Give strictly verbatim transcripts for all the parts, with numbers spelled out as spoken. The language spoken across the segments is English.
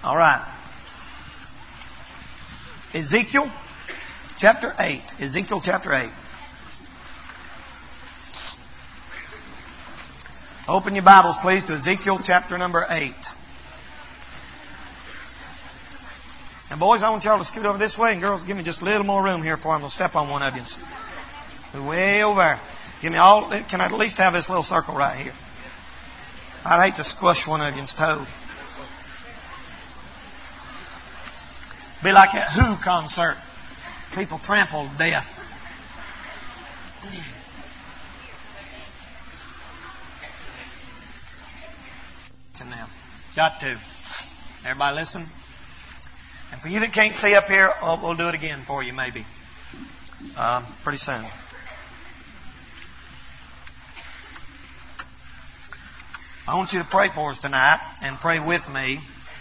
All right. Ezekiel chapter eight. Ezekiel chapter eight. Open your Bibles, please, to Ezekiel chapter number eight. And boys, I want y'all to scoot over this way, and girls, give me just a little more room here before I'm going to step on one of you. Way over there. Give me all. Can I at least have this little circle right here? I'd hate to squish one of you's toe. Be like that Who concert. People trampled to death. Now, got to. Everybody listen. And for you that can't see up here, we'll do it again for you maybe. Um, pretty soon. I want you to pray for us tonight and pray with me.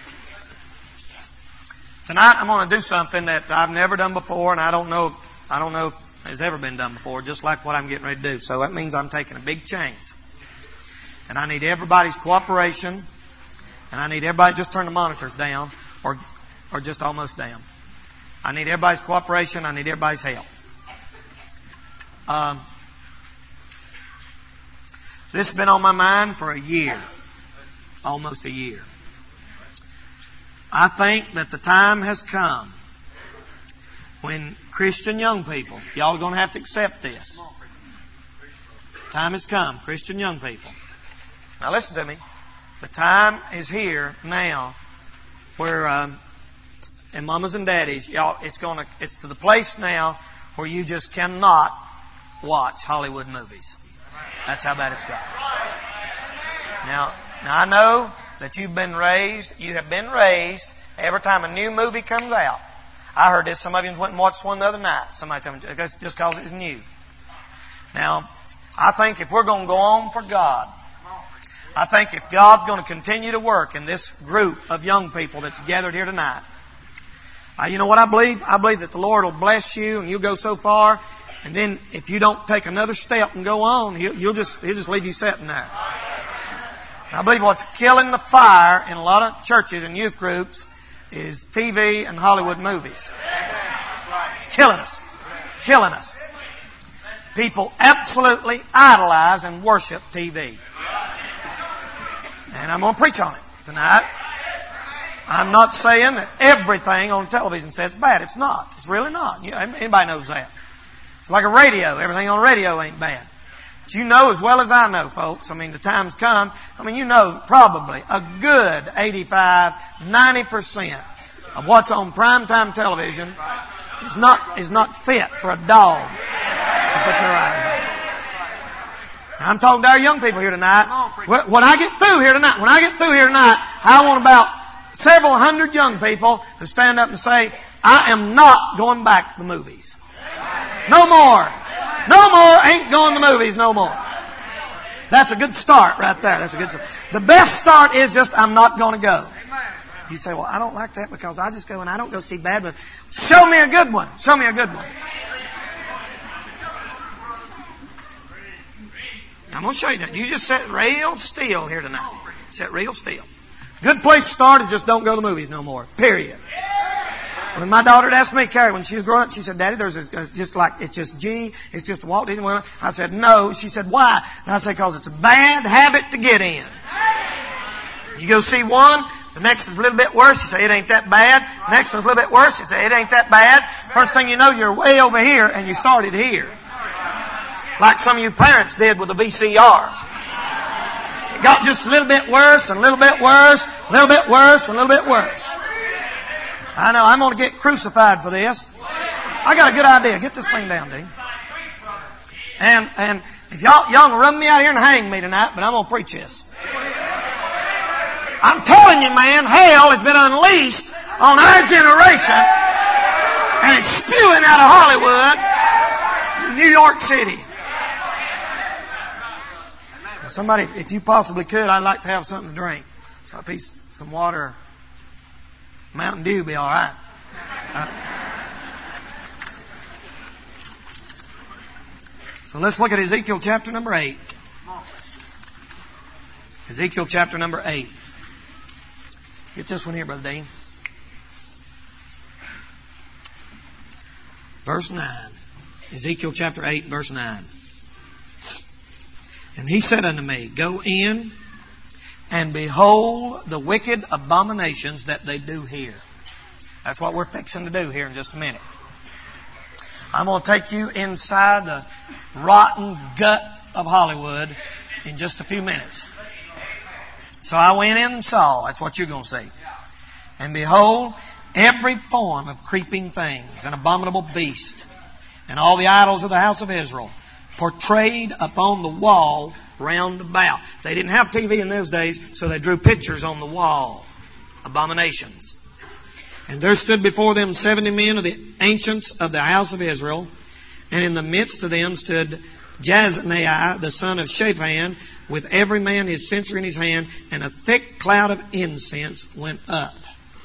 Tonight I'm going to do something that I've never done before, and I don't know I don't know if it's ever been done before, just like what I'm getting ready to do. So that means I'm taking a big chance. And I need everybody's cooperation, and I need everybody just turn the monitors down or or just almost down. I need everybody's cooperation, I need everybody's help. Um, this has been on my mind for a year. Almost a year. I think that the time has come when Christian young people, y'all are going to have to accept this. Time has come, Christian young people. Now listen to me. The time is here now where, um, and mamas and daddies, y'all, it's going to, it's to the place now where you just cannot watch Hollywood movies. That's how bad it's got. Now, now I know that you've been raised, you have been raised every time a new movie comes out. I heard this, some of you went and watched one the other night. Somebody told me, just because it's new. Now, I think if we're going to go on for God, I think if God's going to continue to work in this group of young people that's gathered here tonight, uh, you know what I believe? I believe that the Lord will bless you and you'll go so far, and then if you don't take another step and go on, He'll, you'll just, He'll just leave you sitting there. I believe what's killing the fire in a lot of churches and youth groups is T V and Hollywood movies. It's killing us. It's killing us. People absolutely idolize and worship T V. And I'm going to preach on it tonight. I'm not saying that everything on television says bad. It's not. It's really not. Anybody knows that. It's like a radio. Everything on the radio ain't bad. But you know as well as I know, folks, I mean, the time's come. I mean, you know probably a good eighty-five, ninety percent of what's on primetime television is not is not fit for a dog to put their eyes on. Now, I'm talking to our young people here tonight. When I get through here tonight, when I get through here tonight, I want about several hundred young people to stand up and say, I am not going back to the movies. No more. No more, ain't going to the movies no more. That's a good start right there. That's a good start. The best start is just, I'm not going to go. You say, well, I don't like that because I just go and I don't go see bad ones. Show me a good one. Show me a good one. I'm going to show you that. You just sit real still here tonight. Sit real still. Good place to start is just don't go to the movies no more. Period. When my daughter asked me, Carrie, when she was growing up, she said, Daddy, there's a, it's just like, it's just G, it's just Walt Disney World. I said, no. She said, why? And I said, because it's a bad habit to get in. You go see one, the next is a little bit worse. You say, it ain't that bad. Next one's a little bit worse. You say, it ain't that bad. First thing you know, you're way over here and you started here. Like some of you parents did with the V C R. It got just a little bit worse and a little bit worse, a little bit worse and a little bit worse. I know, I'm going to get crucified for this. I got a good idea. Get this thing down, Dean. And and if y'all y'all can run me out here and hang me tonight, but I'm going to preach this. I'm telling you, man, hell has been unleashed on our generation, and it's spewing out of Hollywood in New York City. Somebody, if you possibly could, I'd like to have something to drink. So a piece, some water. Mountain Dew be all right. Uh, so let's look at Ezekiel chapter number eight. Ezekiel chapter number eight. Get this one here, Brother Dean. Verse nine. Ezekiel chapter eight, verse nine. And he said unto me, Go in and behold the wicked abominations that they do here. That's what we're fixing to do here in just a minute. I'm going to take you inside the rotten gut of Hollywood in just a few minutes. So I went in and saw. That's what you're going to see. And behold, every form of creeping things, an abominable beast, and all the idols of the house of Israel, portrayed upon the wall round about. They didn't have T V in those days, so they drew pictures on the wall. Abominations. And there stood before them seventy men of the ancients of the house of Israel, and in the midst of them stood Jaazaniah, the son of Shaphan, with every man his censer in his hand, and a thick cloud of incense went up.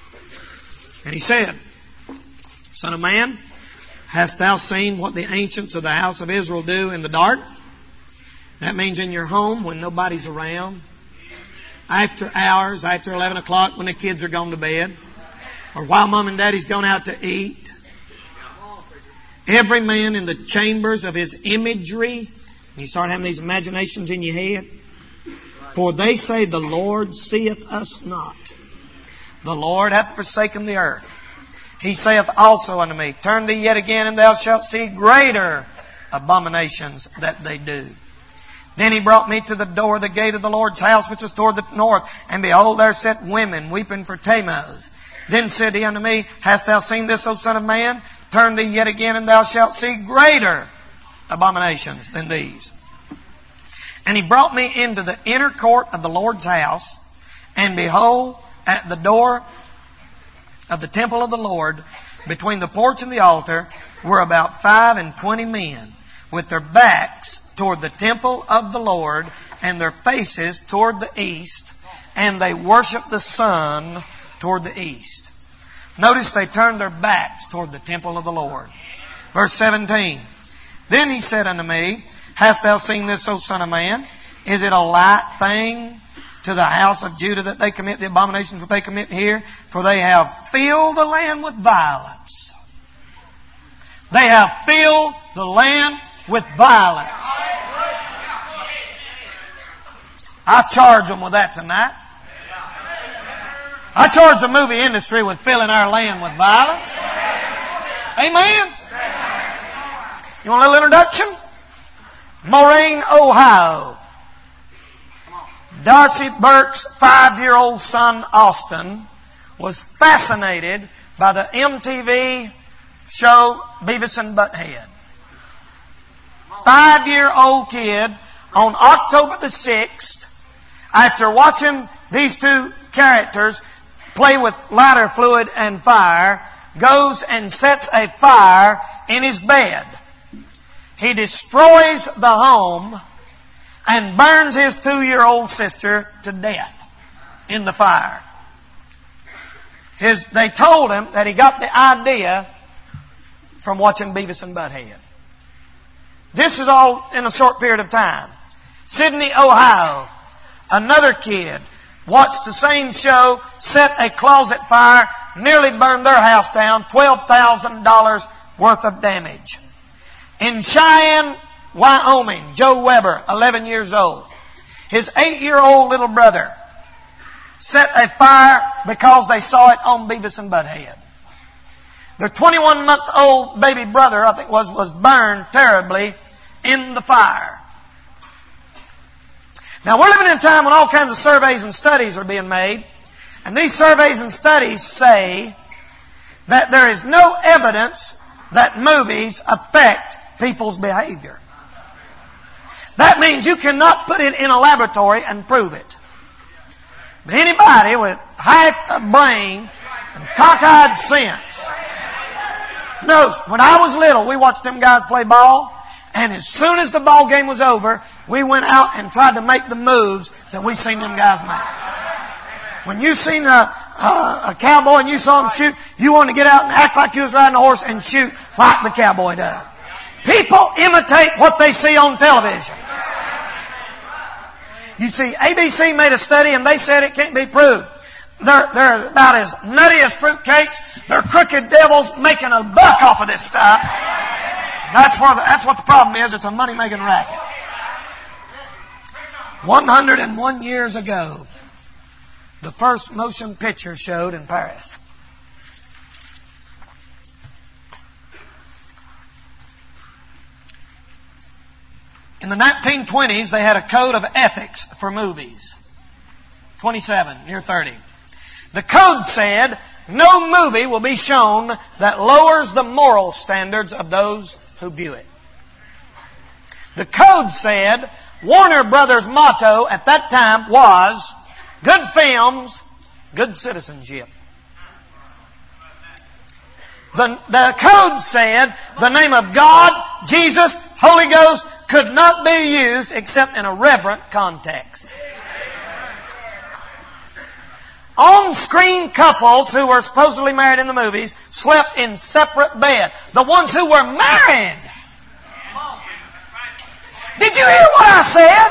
And he said, Son of man, hast thou seen what the ancients of the house of Israel do in the dark? That means in your home when nobody's around. After hours, after eleven o'clock when the kids are gone to bed. Or while mom and daddy's gone out to eat. Every man in the chambers of his imagery. And you start having these imaginations in your head. For they say, The Lord seeth us not. The Lord hath forsaken the earth. He saith also unto me, Turn thee yet again, and thou shalt see greater abominations that they do. Then he brought me to the door of the gate of the Lord's house, which was toward the north. And behold, there sat women weeping for Tammuz. Then said he unto me, Hast thou seen this, O son of man? Turn thee yet again, and thou shalt see greater abominations than these. And he brought me into the inner court of the Lord's house. And behold, at the door of the temple of the Lord, between the porch and the altar, were about five and twenty men, with their backs toward the temple of the Lord, and their faces toward the east, and they worshiped the sun toward the east. Notice they turned their backs toward the temple of the Lord. Verse seventeen. Then he said unto me, Hast thou seen this, O son of man? Is it a light thing to the house of Judah that they commit the abominations that they commit here? For they have filled the land with violence. They have filled the land with violence. I charge them with that tonight. I charge the movie industry with filling our land with violence. Amen. You want a little introduction? Moraine, Ohio. Darcy Burke's five-year-old son, Austin, was fascinated by the M T V show Beavis and Butthead. Five-year-old kid on October the sixth, after watching these two characters play with lighter fluid and fire, goes and sets a fire in his bed. He destroys the home and burns his two-year-old sister to death in the fire. His, they told him that he got the idea from watching Beavis and Butthead. This is all in a short period of time. Sydney, Ohio, another kid watched the same show, set a closet fire, nearly burned their house down, twelve thousand dollars worth of damage. In Cheyenne, Wyoming, Joe Weber, eleven years old. His eight-year-old little brother set a fire because they saw it on Beavis and Butthead. Their twenty-one-month-old baby brother, I think was, was burned terribly in the fire. Now, we're living in a time when all kinds of surveys and studies are being made. And these surveys and studies say that there is no evidence that movies affect people's behavior. That means you cannot put it in a laboratory and prove it. But anybody with half a brain and cockeyed sense knows, when I was little, we watched them guys play ball, and as soon as the ball game was over, we went out and tried to make the moves that we seen them guys make. When you seen a, a, a cowboy and you saw him shoot, you wanted to get out and act like you was riding a horse and shoot like the cowboy does. People imitate what they see on television. You see, A B C made a study and they said it can't be proved. they're, they're about as nutty as fruitcakes. They're crooked devils making a buck off of this stuff. That's, where the, that's what the problem is. It's a money-making racket. one hundred one years ago, the first motion picture showed in Paris. In the nineteen twenties, they had a code of ethics for movies. twenty-seven, near thirty. The code said, no movie will be shown that lowers the moral standards of those who view it. The code said, Warner Brothers' motto at that time was, good films, good citizenship. The, the code said, the name of God, Jesus, Holy Ghost could not be used except in a reverent context. On-screen couples who were supposedly married in the movies slept in separate beds. The ones who were married. Did you hear what I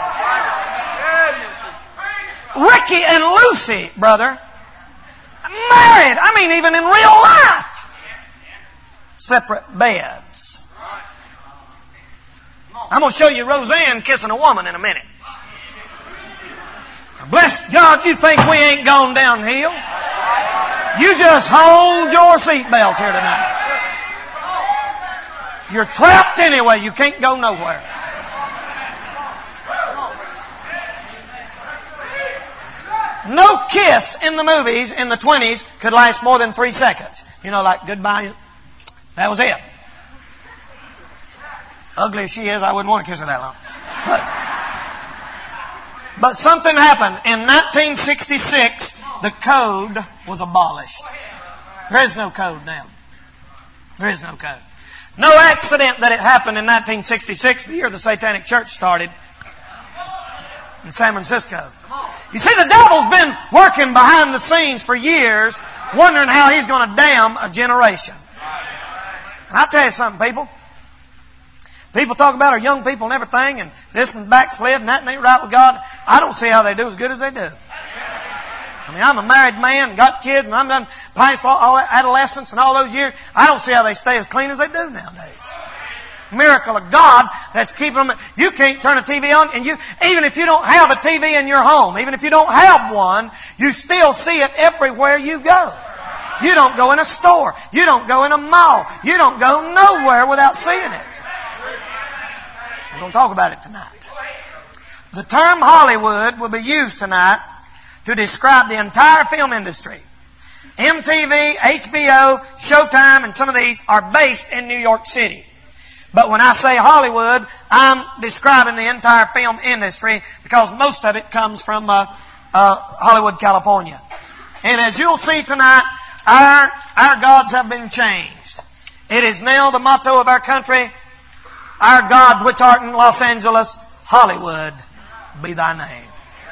said? Ricky and Lucy, brother. Married. I mean, even in real life. Separate beds. I'm going to show you Roseanne kissing a woman in a minute. Bless God, you think we ain't gone downhill? You just hold your seatbelts here tonight. You're trapped anyway. You can't go nowhere. No kiss in the movies in the twenties could last more than three seconds. You know, like goodbye. That was it. Ugly as she is, I wouldn't want to kiss her that long. But, but something happened. In nineteen sixty-six, the code was abolished. There is no code now. There is no code. No accident that it happened in nineteen sixty-six, the year the Satanic Church started in San Francisco. You see, the devil's been working behind the scenes for years, wondering how he's going to damn a generation. And I'll tell you something, people. People talk about our young people and everything, and this and backslid, and that ain't right with God. I don't see how they do as good as they do. I mean, I'm a married man, got kids, and I'm done past all adolescence and all those years. I don't see how they stay as clean as they do nowadays. Miracle of God that's keeping them. You can't turn a T V on, and you even if you don't have a T V in your home, even if you don't have one, you still see it everywhere you go. You don't go in a store. You don't go in a mall. You don't go nowhere without seeing it. We're going to talk about it tonight. The term Hollywood will be used tonight to describe the entire film industry. M T V, H B O, Showtime, and some of these are based in New York City. But when I say Hollywood, I'm describing the entire film industry because most of it comes from uh, uh, Hollywood, California. And as you'll see tonight, our, our gods have been changed. It is now the motto of our country, our God which art in Los Angeles, Hollywood be thy name.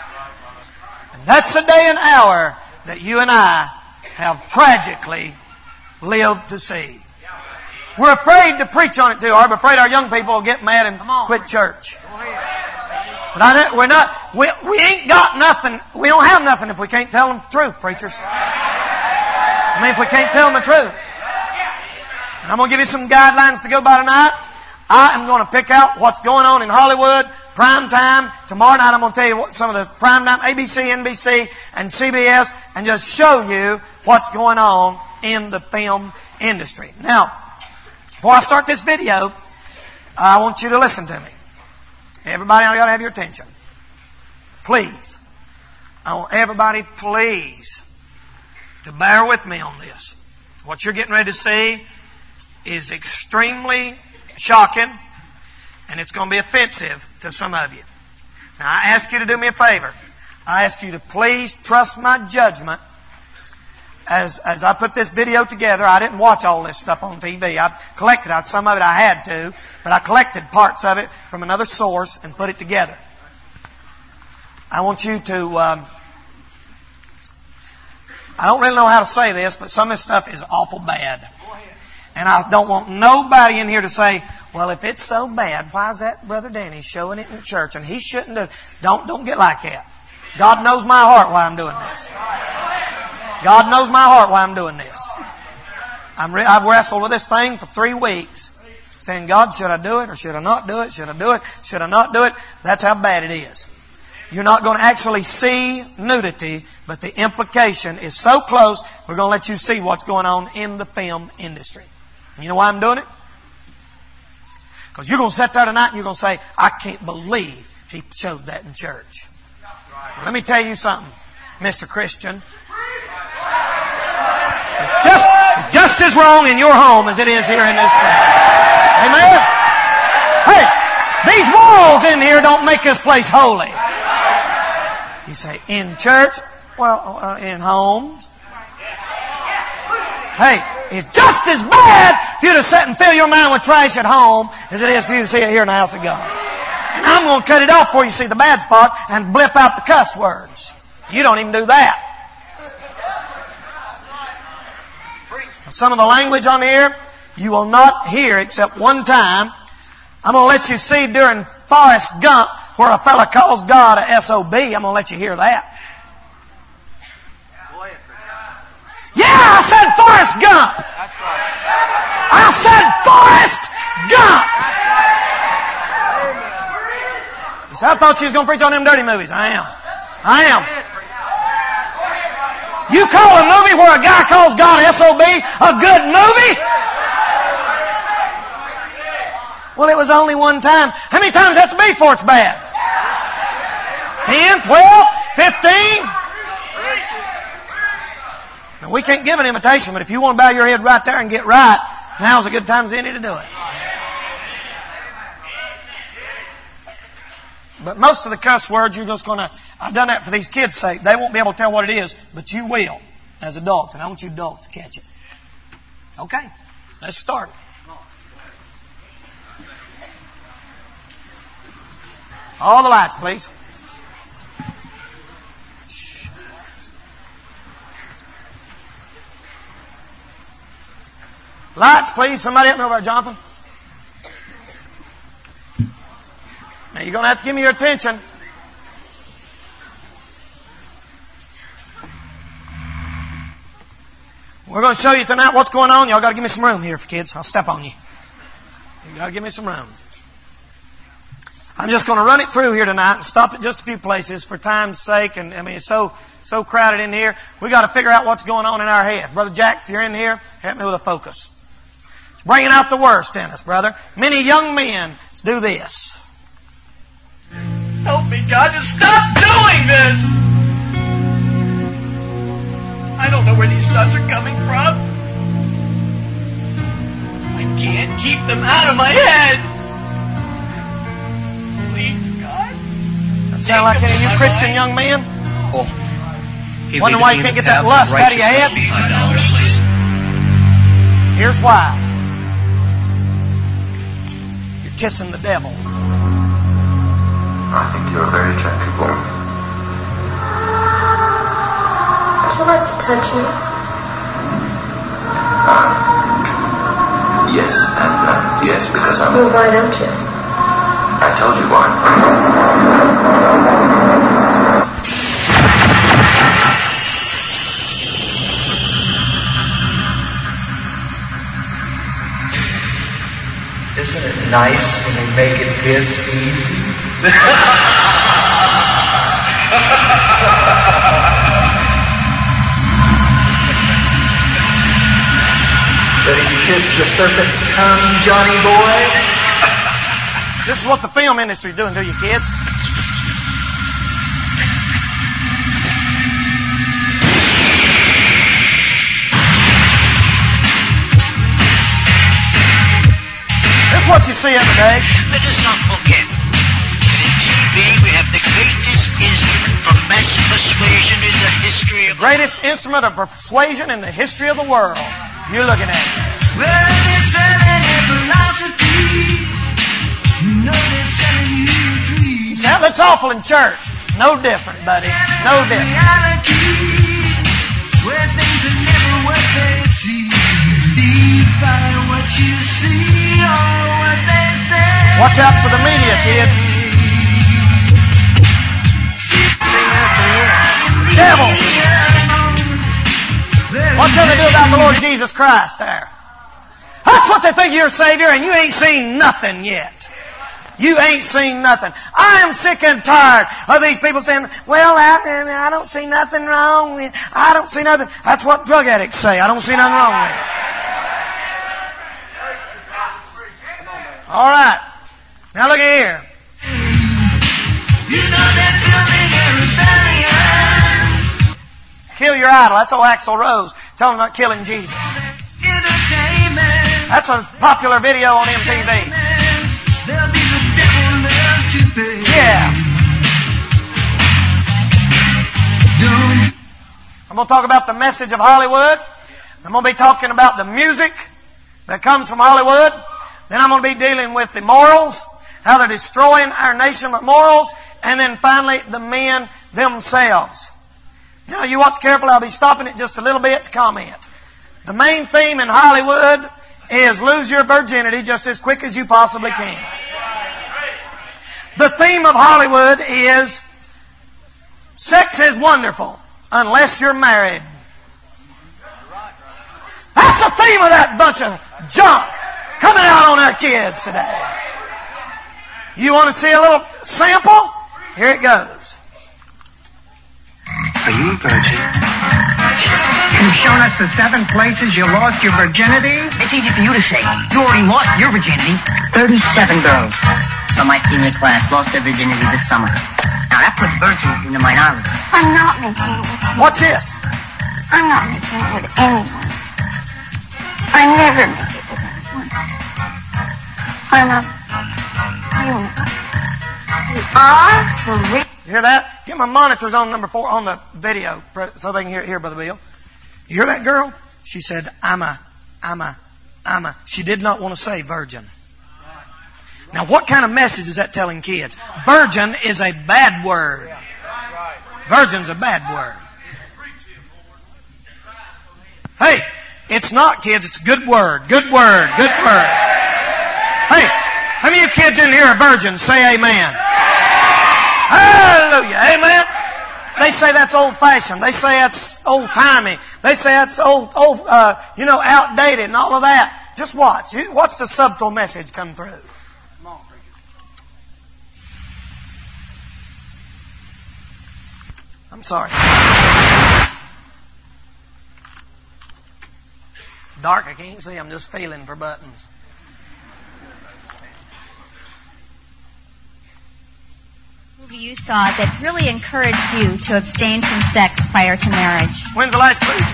And that's the day and hour that you and I have tragically lived to see. We're afraid to preach on it too. I'm afraid our young people will get mad and quit church. But I, we're not. We, we ain't got nothing. We don't have nothing if we can't tell them the truth, preachers. I mean, if we can't tell them the truth. And I'm going to give you some guidelines to go by tonight. I am going to pick out what's going on in Hollywood, prime time. Tomorrow night I'm going to tell you what some of the prime time, A B C, N B C, and C B S, and just show you what's going on in the film industry. Now, before I start this video, I want you to listen to me. Everybody, I got to have your attention. Please. I want everybody, please, to bear with me on this. What you're getting ready to see is extremely shocking, and it's going to be offensive to some of you. Now, I ask you to do me a favor. I ask you to please trust my judgment. As as I put this video together, I didn't watch all this stuff on T V. I collected it. Some of it I had to, but I collected parts of it from another source and put it together. I want you to... Um, I don't really know how to say this, but some of this stuff is awful bad. And I don't want nobody in here to say, well, if it's so bad, why is that Brother Danny showing it in church? And he shouldn't do... Don't, don't get like that. God knows my heart why I'm doing this. God knows my heart why I'm doing this. I'm re- I've wrestled with this thing for three weeks. Saying, God, should I do it or should I not do it? Should I do it? Should I not do it? That's how bad it is. You're not going to actually see nudity, but the implication is so close, we're going to let you see what's going on in the film industry. And you know why I'm doing it? Because you're going to sit there tonight and you're going to say, I can't believe he showed that in church. Let me tell you something, Mister Christian. It's just, it's just as wrong in your home as it is here in this place. Amen? Hey, these walls in here don't make this place holy. You say, in church? Well, uh, in homes. Hey, it's just as bad for you to sit and fill your mind with trash at home as it is for you to see it here in the house of God. And I'm going to cut it off before you see the bad spot and blip out the cuss words. You don't even do that. Some of the language on here you will not hear except one time. I'm going to let you see during Forrest Gump where a fella calls God a S O B. I'm going to let you hear that. Yeah, I said Forrest Gump. That's right. I said Forrest Gump. You said, I thought she was going to preach on them dirty movies. I am. I am. You call a movie where a guy calls God S O B a good movie? Well, it was only one time. How many times does it have to be before it's bad? Ten, twelve, fifteen? Now, we can't give an invitation, but if you want to bow your head right there and get right, now's a good time as any to do it. But most of the cuss words, you're just going to... I've done that for these kids' sake. They won't be able to tell what it is, but you will as adults. And I want you adults to catch it. Okay, let's start. All the lights, please. Shh. Lights, please. Somebody help me over there, Jonathan. Now, you're going to have to give me your attention. We're going to show you tonight what's going on. Y'all got to give me some room here, kids. I'll step on you. You got to give me some room. I'm just going to run it through here tonight and stop at just a few places for time's sake. And I mean, it's so so crowded in here. We got to figure out what's going on in our head. Brother Jack, if you're in here, help me with a focus. It's bringing out the worst in us, brother. Many young men do this. Help me, God, to stop doing this. I don't know where these thoughts are coming from. I can't keep them out of my head. Please, God. That sound like any of you Christian mind. young men? Oh. Wonder why you can't get that lust out of your head? Here's why. You're kissing the devil. I think you're a very attractive woman. Would you like to touch me? Uh, yes, and uh, yes, because I'm... Well, why don't you? I told you why. Isn't it nice when they make it this easy? Ready to kiss the serpent's tongue, Johnny boy? This is what the film industry is doing to you, kids. This is what you see every day. Let us not forget that in T V we have the greatest instrument for mass persuasion in the history of the Greatest instrument of persuasion in the history of the world. You're looking at it. Well, they're selling a philosophy. You know they're selling you a dream. That looks awful in church. No different, buddy. No different. Reality, where things are never what they seem. Deep by what you see or what they say. Watch out for the media, kids. Devil. shall they do about the Lord Jesus Christ there? That's what they think you're a Savior, and you ain't seen nothing yet. You ain't seen nothing. I am sick and tired of these people saying, well, I, I don't see nothing wrong with it. I don't see nothing. That's what drug addicts say. I don't see nothing wrong with it. All right. Now look at here. You know that building a rebellion. Kill your idol. That's old Axl Rose telling about killing Jesus. Entertainment. That's a popular video on M T V. There'll be the devil left to pay. Yeah. Don't. I'm going to talk about the message of Hollywood. I'm going to be talking about the music that comes from Hollywood. Then I'm going to be dealing with the morals, how they're destroying our nation with morals. And then finally, the men themselves. Now, you watch carefully. I'll be stopping it just a little bit to comment. The main theme in Hollywood is lose your virginity just as quick as you possibly can. The theme of Hollywood is sex is wonderful unless you're married. That's the theme of that bunch of junk coming out on our kids today. You want to see a little sample? Here it goes. Are you a virgin? You've shown us the seven places you lost your virginity. It's easy for you to say. You already lost your virginity. thirty-seven girls from my senior class lost their virginity this summer. Now that puts virgins in the minority. I'm not making it with you. What's this? I'm not making it with anyone. I never make it with anyone. I'm not. You You are for real. You hear that? Get my monitors on number four on the video so they can hear, hear Brother Bill. You hear that girl? She said, I'm a, I'm a, I'm a. She did not want to say virgin. Now, what kind of message is that telling kids? Virgin is a bad word. Virgin's a bad word. Hey, it's not, kids. It's a good word. Good word. Good word. Hey, how many of you kids in here are virgins? Say amen. Hallelujah. Amen. They say that's old-fashioned. They say that's old-timey. They say that's old, old, uh, you know, outdated and all of that. Just watch. Watch the subtle message come through. I'm sorry. Dark, I can't see. I'm just feeling for buttons. You saw that really encouraged you to abstain from sex prior to marriage? When's the last movie?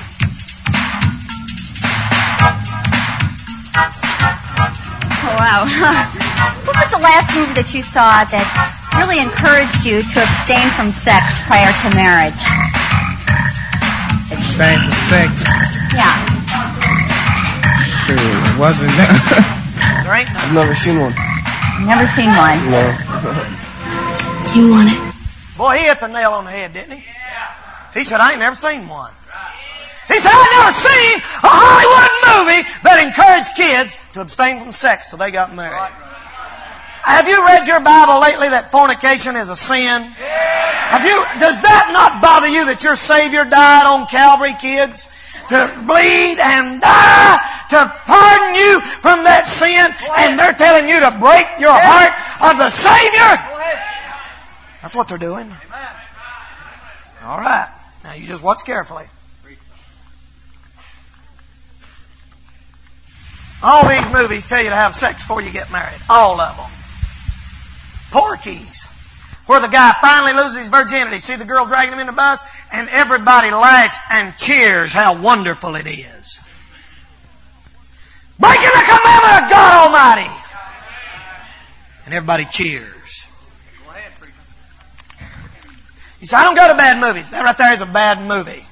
Oh, wow. What was the last movie that you saw that really encouraged you to abstain from sex prior to marriage? Abstain from sex? Yeah. Sure, it wasn't that. There ain't none. I've never seen one. Never seen one? No. You want it? Boy, he hit the nail on the head, didn't he? He said, I ain't never seen one. He said, I've never seen a Hollywood movie that encouraged kids to abstain from sex till they got married. Have you read your Bible lately that fornication is a sin? Have you? Does that not bother you that your Savior died on Calvary, kids? To bleed and die, to pardon you from that sin, and they're telling you to break your heart of the Savior? That's what they're doing. All right. Now you just watch carefully. All these movies tell you to have sex before you get married. All of them. Porky's, where the guy finally loses his virginity. See the girl dragging him in the bus? And everybody laughs and cheers how wonderful it is. Breaking the commandment of God Almighty. And everybody cheers. You say, I don't go to bad movies. That right there is a bad movie.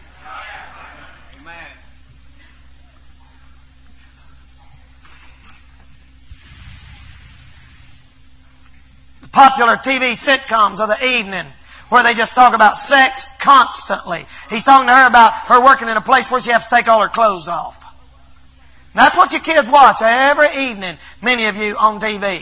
The popular T V sitcoms of the evening where they just talk about sex constantly. He's talking to her about her working in a place where she has to take all her clothes off. That's what your kids watch every evening, many of you on T V.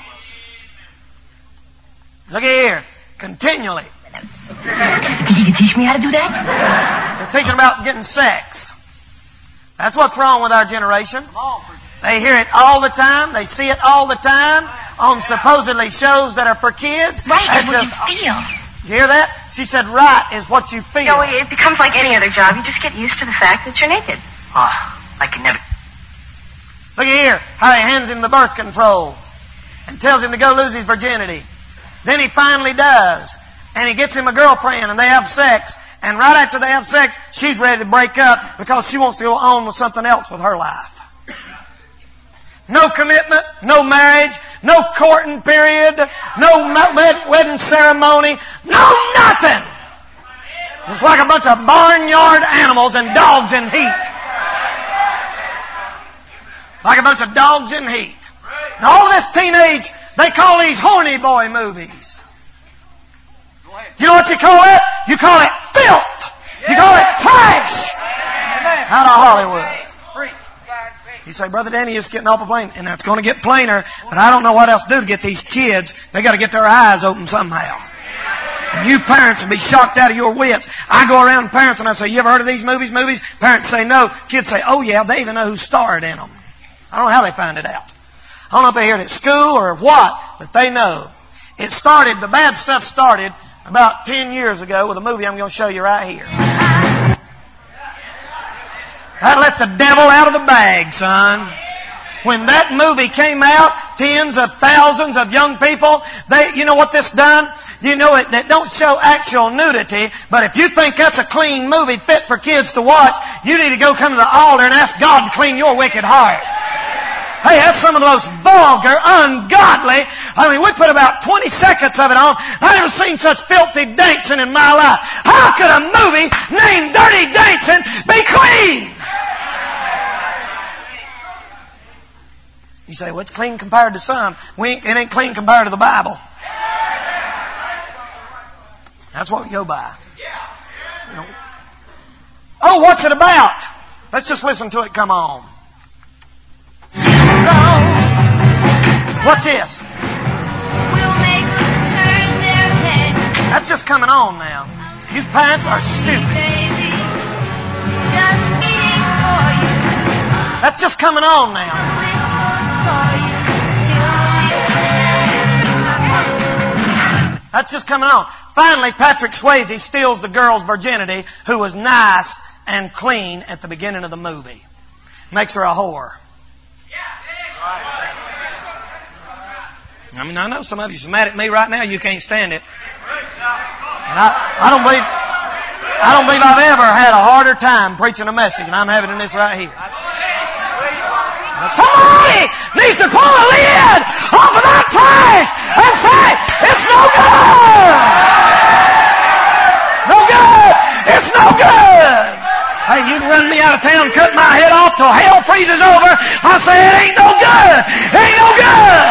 Look at here. Continually. Think you can teach me how to do that? They're teaching about getting sex. That's what's wrong with our generation. They hear it all the time. They see it all the time on supposedly shows that are for kids. Right, That's and what just, you feel. Did you hear that? She said, right is what you feel. No, it becomes like any other job. You just get used to the fact that you're naked. Oh, I could never. Look at here, how he hands him the birth control and tells him to go lose his virginity. Then he finally does. And he gets him a girlfriend and they have sex. And right after they have sex, she's ready to break up because she wants to go on with something else with her life. No commitment, no marriage, no courting period, no wedding ceremony, no nothing. It's like a bunch of barnyard animals and dogs in heat. Like a bunch of dogs in heat. And all this teenage, they call these horny boy movies. You know what you call it? You call it filth. You call it trash. Out of Hollywood. You say, Brother Danny, it's getting off a plane. And that's going to get plainer. But I don't know what else to do to get these kids. They got to get their eyes open somehow. And you parents will be shocked out of your wits. I go around parents and I say, you ever heard of these movies? Movies? Parents say no. Kids say, oh yeah, they even know who starred in them. I don't know how they find it out. I don't know if they hear it at school or what, but they know. It started, the bad stuff started about ten years ago with a movie I'm going to show you right here. That let the devil out of the bag, son. When that movie came out, tens of thousands of young people, they, you know what this done? You know, it, it don't show actual nudity, but if you think that's a clean movie fit for kids to watch, you need to go come to the altar and ask God to clean your wicked heart. Hey, that's some of the most vulgar, ungodly. I mean, we put about twenty seconds of it on. I've never seen such filthy dancing in my life. How could a movie named Dirty Dancing be clean? You say, well, it's clean compared to some. We ain't, it ain't clean compared to the Bible. That's what we go by. You know. Oh, what's it about? Let's just listen to it come on. What's this? That's just coming on now. You parents are stupid. That's just coming on now. That's just coming on. Finally, Patrick Swayze steals the girl's virginity who was nice and clean at the beginning of the movie. Makes her a whore. I mean, I know some of you are mad at me right now. You can't stand it. And I, I don't believe, I don't believe I've ever had a harder time preaching a message than I'm having in this right here. Somebody needs to pull the lid off of that trash and say, it's no good! No good! It's no good! Hey, you can run me out of town, cut my head off till hell freezes over. I say, it ain't no good! It ain't no good!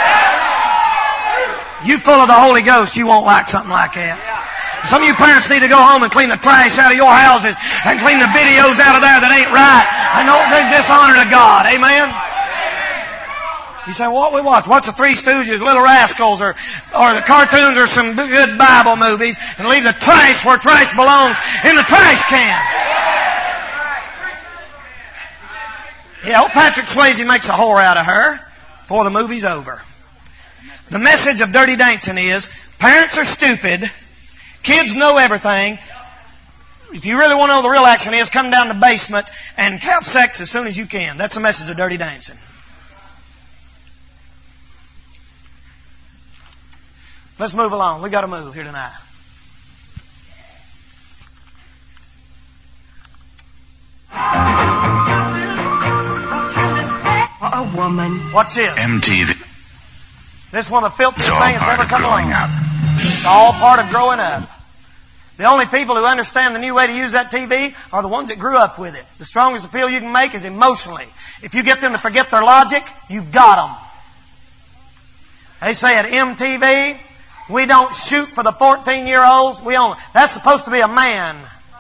You full of the Holy Ghost, you won't like something like that. Some of you parents need to go home and clean the trash out of your houses and clean the videos out of there that ain't right and don't bring dishonor to God. Amen? You say, what we watch? Watch the Three Stooges, Little Rascals, or, or the cartoons or some good Bible movies and leave the trash where trash belongs, in the trash can. Yeah, old Patrick Swayze makes a whore out of her before the movie's over. The message of Dirty Dancing is, parents are stupid. Kids know everything. If you really want to know the real action is, come down to the basement and have sex as soon as you can. That's the message of Dirty Dancing. Let's move along. We've got to move here tonight. A woman. What's this? M T V. This is one of the filthiest things that's ever come along. Up. It's all part of growing up. The only people who understand the new way to use that T V are the ones that grew up with it. The strongest appeal you can make is emotionally. If you get them to forget their logic, you've got them. They say at M T V, we don't shoot for the fourteen-year-olds. We only. That's supposed to be a man.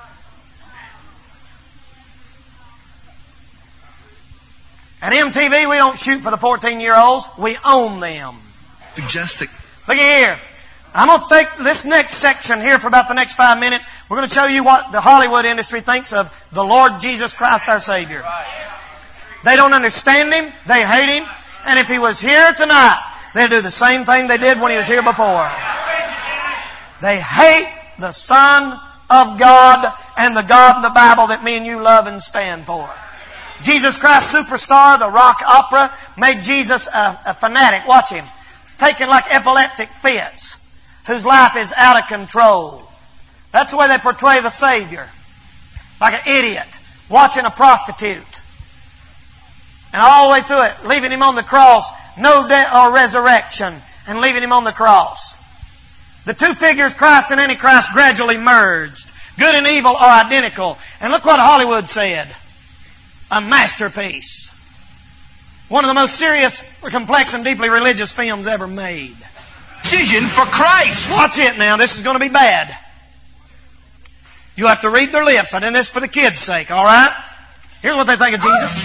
At M T V, we don't shoot for the fourteen-year-olds. We own them. Majestic. Look at here. I'm going to take this next section here for about the next five minutes. We're going to show you what the Hollywood industry thinks of the Lord Jesus Christ, our Savior. They don't understand Him. They hate Him. And if He was here tonight, they'd do the same thing they did when He was here before. They hate the Son of God and the God of the Bible that me and you love and stand for. Jesus Christ Superstar, the rock opera, made Jesus a, a fanatic. Watch him. Taking like epileptic fits, whose life is out of control. That's the way they portray the Savior. Like an idiot, watching a prostitute. And all the way through it, leaving Him on the cross, no death or resurrection, and leaving Him on the cross. The two figures, Christ and Antichrist, gradually merged. Good and evil are identical. And look what Hollywood said. A masterpiece. One of the most serious, complex, and deeply religious films ever made. Decision for Christ. Watch it now. This is going to be bad. You have to read their lips. I did this for the kids' sake, all right? Here's what they think of Jesus.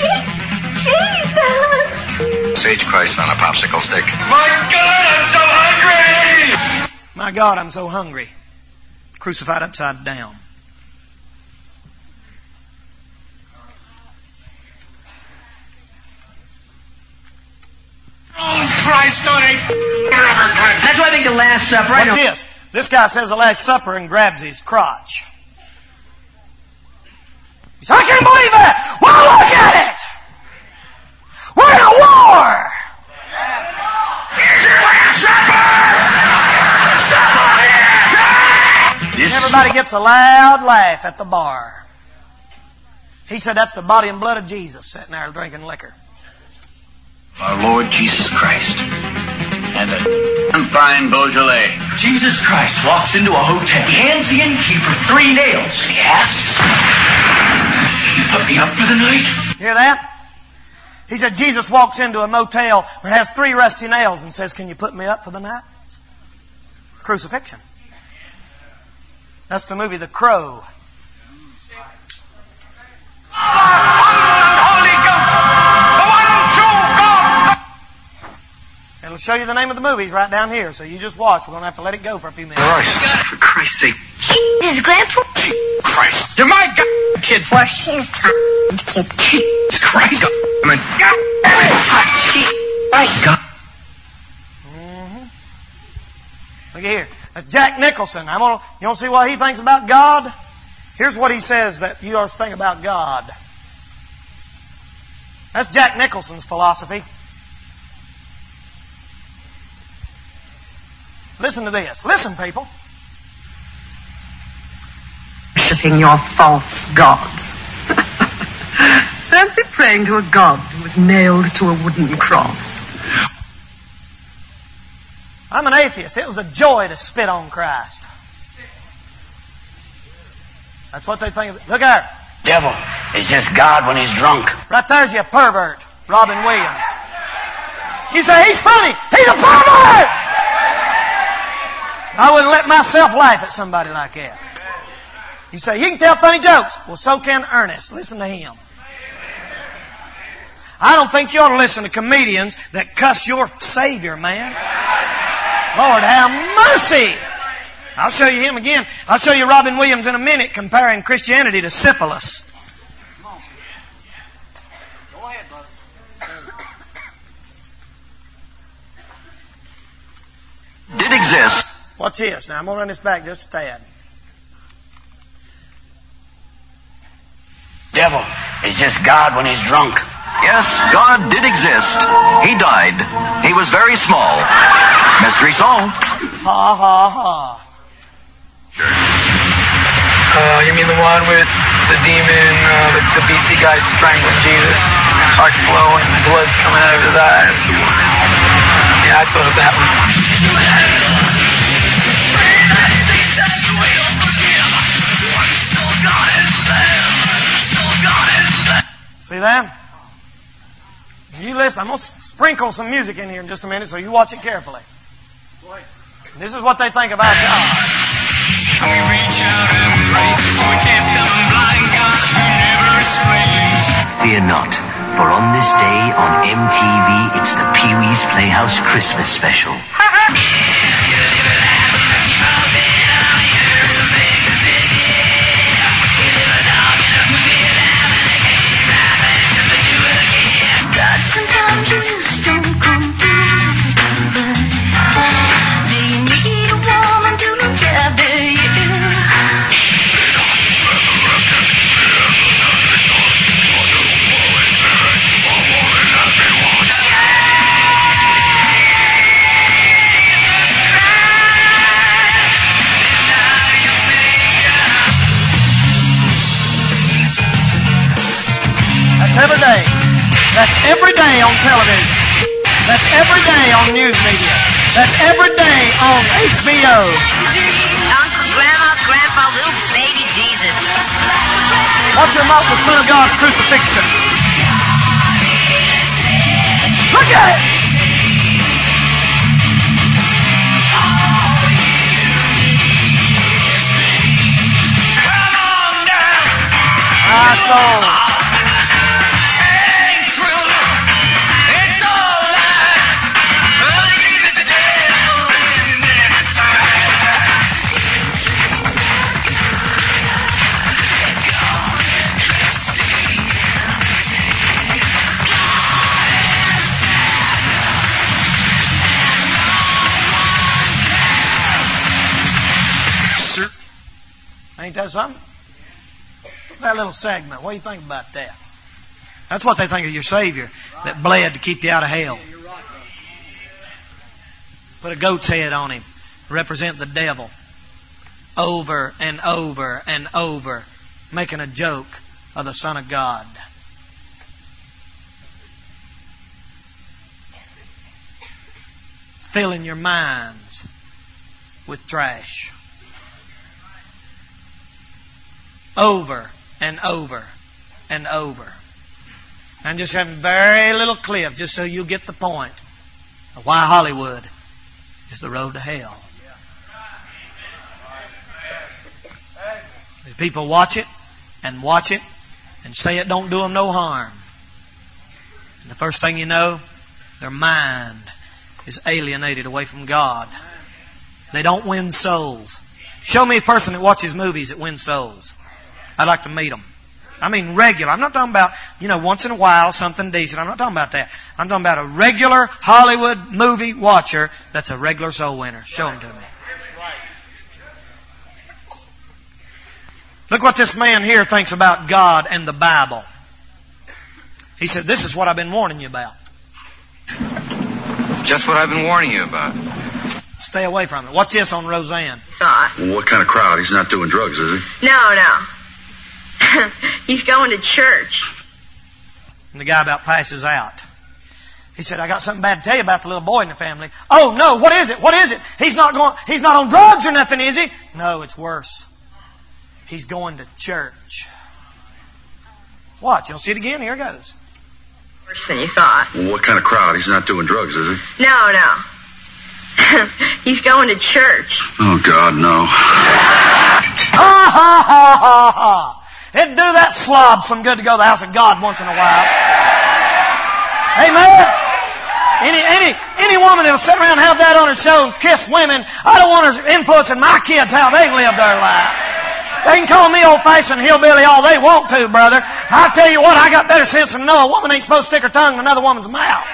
Oh, Jesus! Sage Christ on a popsicle stick. My God, I'm so hungry! My God, I'm so hungry. Crucified upside down. Christ on a... That's why I think the Last Supper... What's this? This guy says the Last Supper and grabs his crotch. He says, I can't believe that! Well, look at it! We're in a war! Here's your Last Supper! Supper! This Everybody gets a loud laugh at the bar. He said that's the body and blood of Jesus sitting there drinking liquor. Our Lord Jesus Christ. And a fine Beaujolais. Jesus Christ walks into a hotel. He hands the innkeeper three nails. And he asks, can you put me up for the night? Hear that? He said Jesus walks into a motel that has three rusty nails and says, can you put me up for the night? Crucifixion. That's the movie The Crow. It'll show you the name of the movies right down here, so you just watch. We're going to have to let it go for a few minutes. Christ. For Christ's sake. Jesus, Grandpa. Christ. You're my God, kid. For his time, kid. Jesus Christ. I mean, Christ. Mm-hmm. Look at here. That's Jack Nicholson. I'm gonna, you want to see what he thinks about God? Here's what he says that you ought to think about God. That's Jack Nicholson's philosophy. Listen to this. Listen, people. Worshipping your false God. Fancy praying to a God who was nailed to a wooden cross. I'm an atheist. It was a joy to spit on Christ. That's what they think. Look there. Devil is just God when he's drunk. Right there's your pervert, Robin Williams. You say, he's funny. He's a pervert! I wouldn't let myself laugh at somebody like that. You say, he can tell funny jokes. Well, so can Ernest. Listen to him. I don't think you ought to listen to comedians that cuss your Savior, man. Lord, have mercy. I'll show you him again. I'll show you Robin Williams in a minute comparing Christianity to syphilis. Go ahead, brother. Did exist. Watch this. Now, I'm going to run this back just a tad. Devil is just God when he's drunk. Yes, God did exist. He died. He was very small. Mystery solved. Ha, ha, ha. Uh, you mean the one with the demon, uh, the, the beastie guy strangling Jesus, heart flowing, blood's coming out of his eyes? Yeah, I thought of that one. See that? You listen. I'm going to sprinkle some music in here in just a minute, so you watch it carefully. This is what they think about God. We reach out and pray for deaf, dumb, blind God who never explains. Fear not, for on this day on M T V, it's the Pee-wee's Playhouse Christmas Special. You live in That's every day. That's every day on television. That's every day on news media. That's every day on H B O. Uncle, Grandma, Grandpa, little baby Jesus. Watch him up the Son of God's crucifixion. Look at it! My soul. Ain't that something? That little segment. What do you think about that? That's what they think of your Savior, that bled to keep you out of hell. Put a goat's head on him. Represent the devil. Over and over and over. Making a joke of the Son of God. Filling your minds with trash. Over and over and over. I'm just having very little clip just so you'll get the point of why Hollywood is the road to hell. People watch it and watch it and say it don't do them no harm. And the first thing you know, their mind is alienated away from God. They don't win souls. Show me a person that watches movies that wins souls. I'd like to meet them. I mean regular. I'm not talking about, you know, once in a while, something decent. I'm not talking about that. I'm talking about a regular Hollywood movie watcher that's a regular soul winner. Show them to me. Look what this man here thinks about God and the Bible. He said, this is what I've been warning you about. Just what I've been warning you about. Stay away from it. Watch this on Roseanne. Well, what kind of crowd? He's not doing drugs, is he? No, no. He's going to church. And the guy about passes out. He said, I got something bad to tell you about the little boy in the family. Oh, no, what is it? What is it? He's not going, he's not on drugs or nothing, is he? No, it's worse. He's going to church. Watch, you'll see it again. Here it goes. Worse than you thought. Well, what kind of crowd? He's not doing drugs, is he? No, no. He's going to church. Oh, God, no. Ha, ha, ha, ha, ha. It'd do that slob some good to go to the house of God once in a while. Amen? Any any any woman that'll sit around and have that on her show, kiss women, I don't want her influencing my kids how they live their life. They can call me old-fashioned hillbilly all they want to, brother. I tell you what, I got better sense than to know a woman ain't supposed to stick her tongue in another woman's mouth.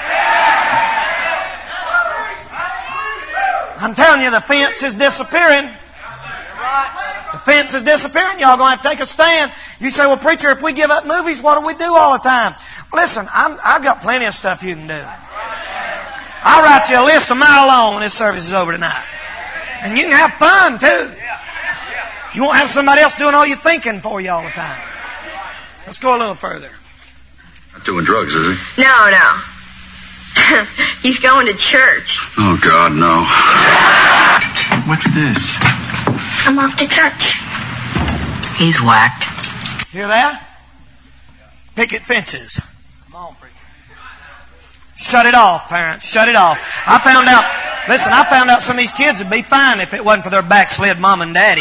I'm telling you, the fence is disappearing. The fence is disappearing. Y'all going to have to take a stand. You say, well, preacher, if we give up movies, what do we do all the time? Listen, I'm, I've got plenty of stuff you can do. I'll write you a list a mile long when this service is over tonight. And you can have fun, too. You won't have somebody else doing all your thinking for you all the time. Let's go a little further. Not doing drugs, is he? No, no. He's going to church. Oh, God, no. What's this? I'm off to church. He's whacked. Hear that? Picket fences. Come on, preacher. Shut it off, parents. Shut it off. I found out, listen, I found out some of these kids would be fine if it wasn't for their backslid mom and daddy.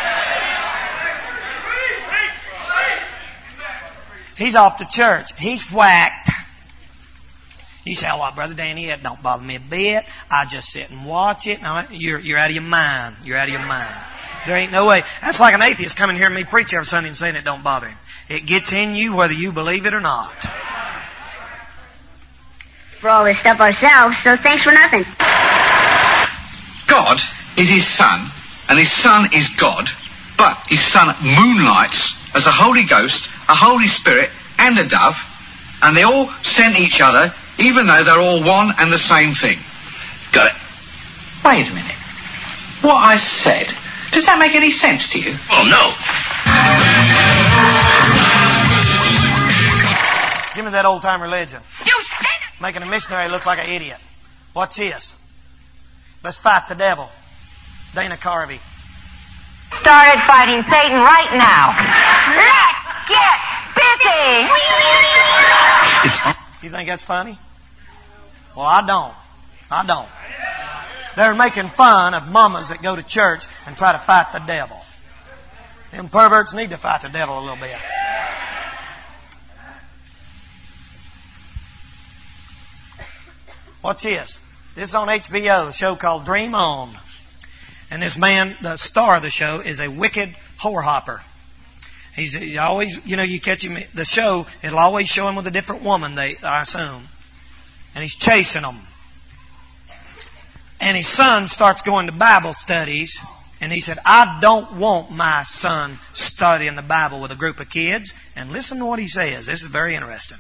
He's off to church. He's whacked. You say, oh, well, Brother Danny, it don't bother me a bit. I just sit and watch it. No, you're, you're out of your mind. You're out of your mind. There ain't no way. That's like an atheist coming here and me preach every Sunday and saying it don't bother him. It gets in you whether you believe it or not. For all this stuff ourselves, so thanks for nothing. God is his son, and his son is God, but his son moonlights as a Holy Ghost, a Holy Spirit, and a dove, and they all sent each other, even though they're all one and the same thing. Got it. Wait a minute. What I said, does that make any sense to you? Oh, no. into that old-time religion. You sinner! Making a missionary look like an idiot. Watch this. Let's fight the devil. Dana Carvey. Started fighting Satan right now. Let's get busy! You think that's funny? Well, I don't. I don't. They're making fun of mamas that go to church and try to fight the devil. Them perverts need to fight the devil a little bit. Watch this. This is on H B O, a show called Dream On. And this man, the star of the show, is a wicked whore hopper. He's he always, you know, you catch him, the show, it'll always show him with a different woman, they, I assume. And he's chasing them. And his son starts going to Bible studies. And he said, I don't want my son studying the Bible with a group of kids. And listen to what he says. This is very interesting.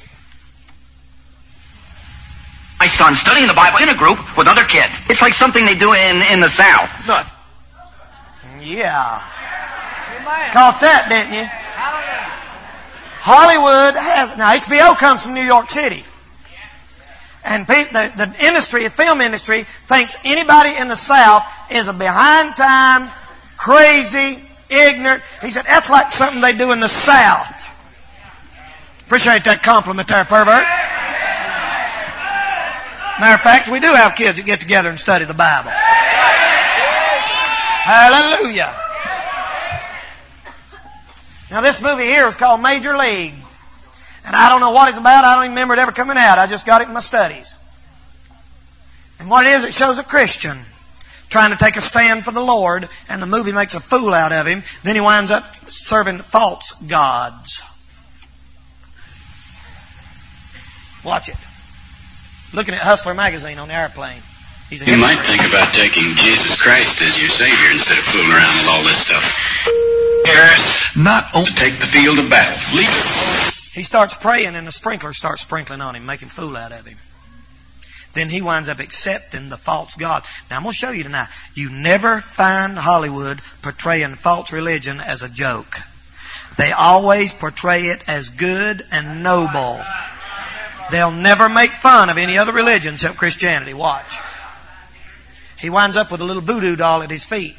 My son studying the Bible in a group with other kids. It's like something they do in, in the South. Look. Yeah. Caught that, didn't you? Hollywood has... Now, H B O comes from New York City. And pe- the, the industry, the film industry, thinks anybody in the South is a behind-time, crazy, ignorant. He said, that's like something they do in the South. Appreciate that compliment there, pervert. Matter of fact, we do have kids that get together and study the Bible. Hallelujah. Now, this movie here is called Major League. And I don't know what it's about. I don't even remember it ever coming out. I just got it in my studies. And what it is, it shows a Christian trying to take a stand for the Lord, and the movie makes a fool out of him. Then he winds up serving false gods. Watch it. Looking at Hustler magazine on the airplane. He's a You might think about taking Jesus Christ as your Savior instead of fooling around with all this stuff. Yes. Not only to take the field of battle. Leave it. He starts praying and the sprinkler starts sprinkling on him, making a fool out of him. Then he winds up accepting the false god. Now I'm going to show you tonight. You never find Hollywood portraying false religion as a joke. They always portray it as good and noble. They'll never make fun of any other religion except Christianity. Watch. He winds up with a little voodoo doll at his feet.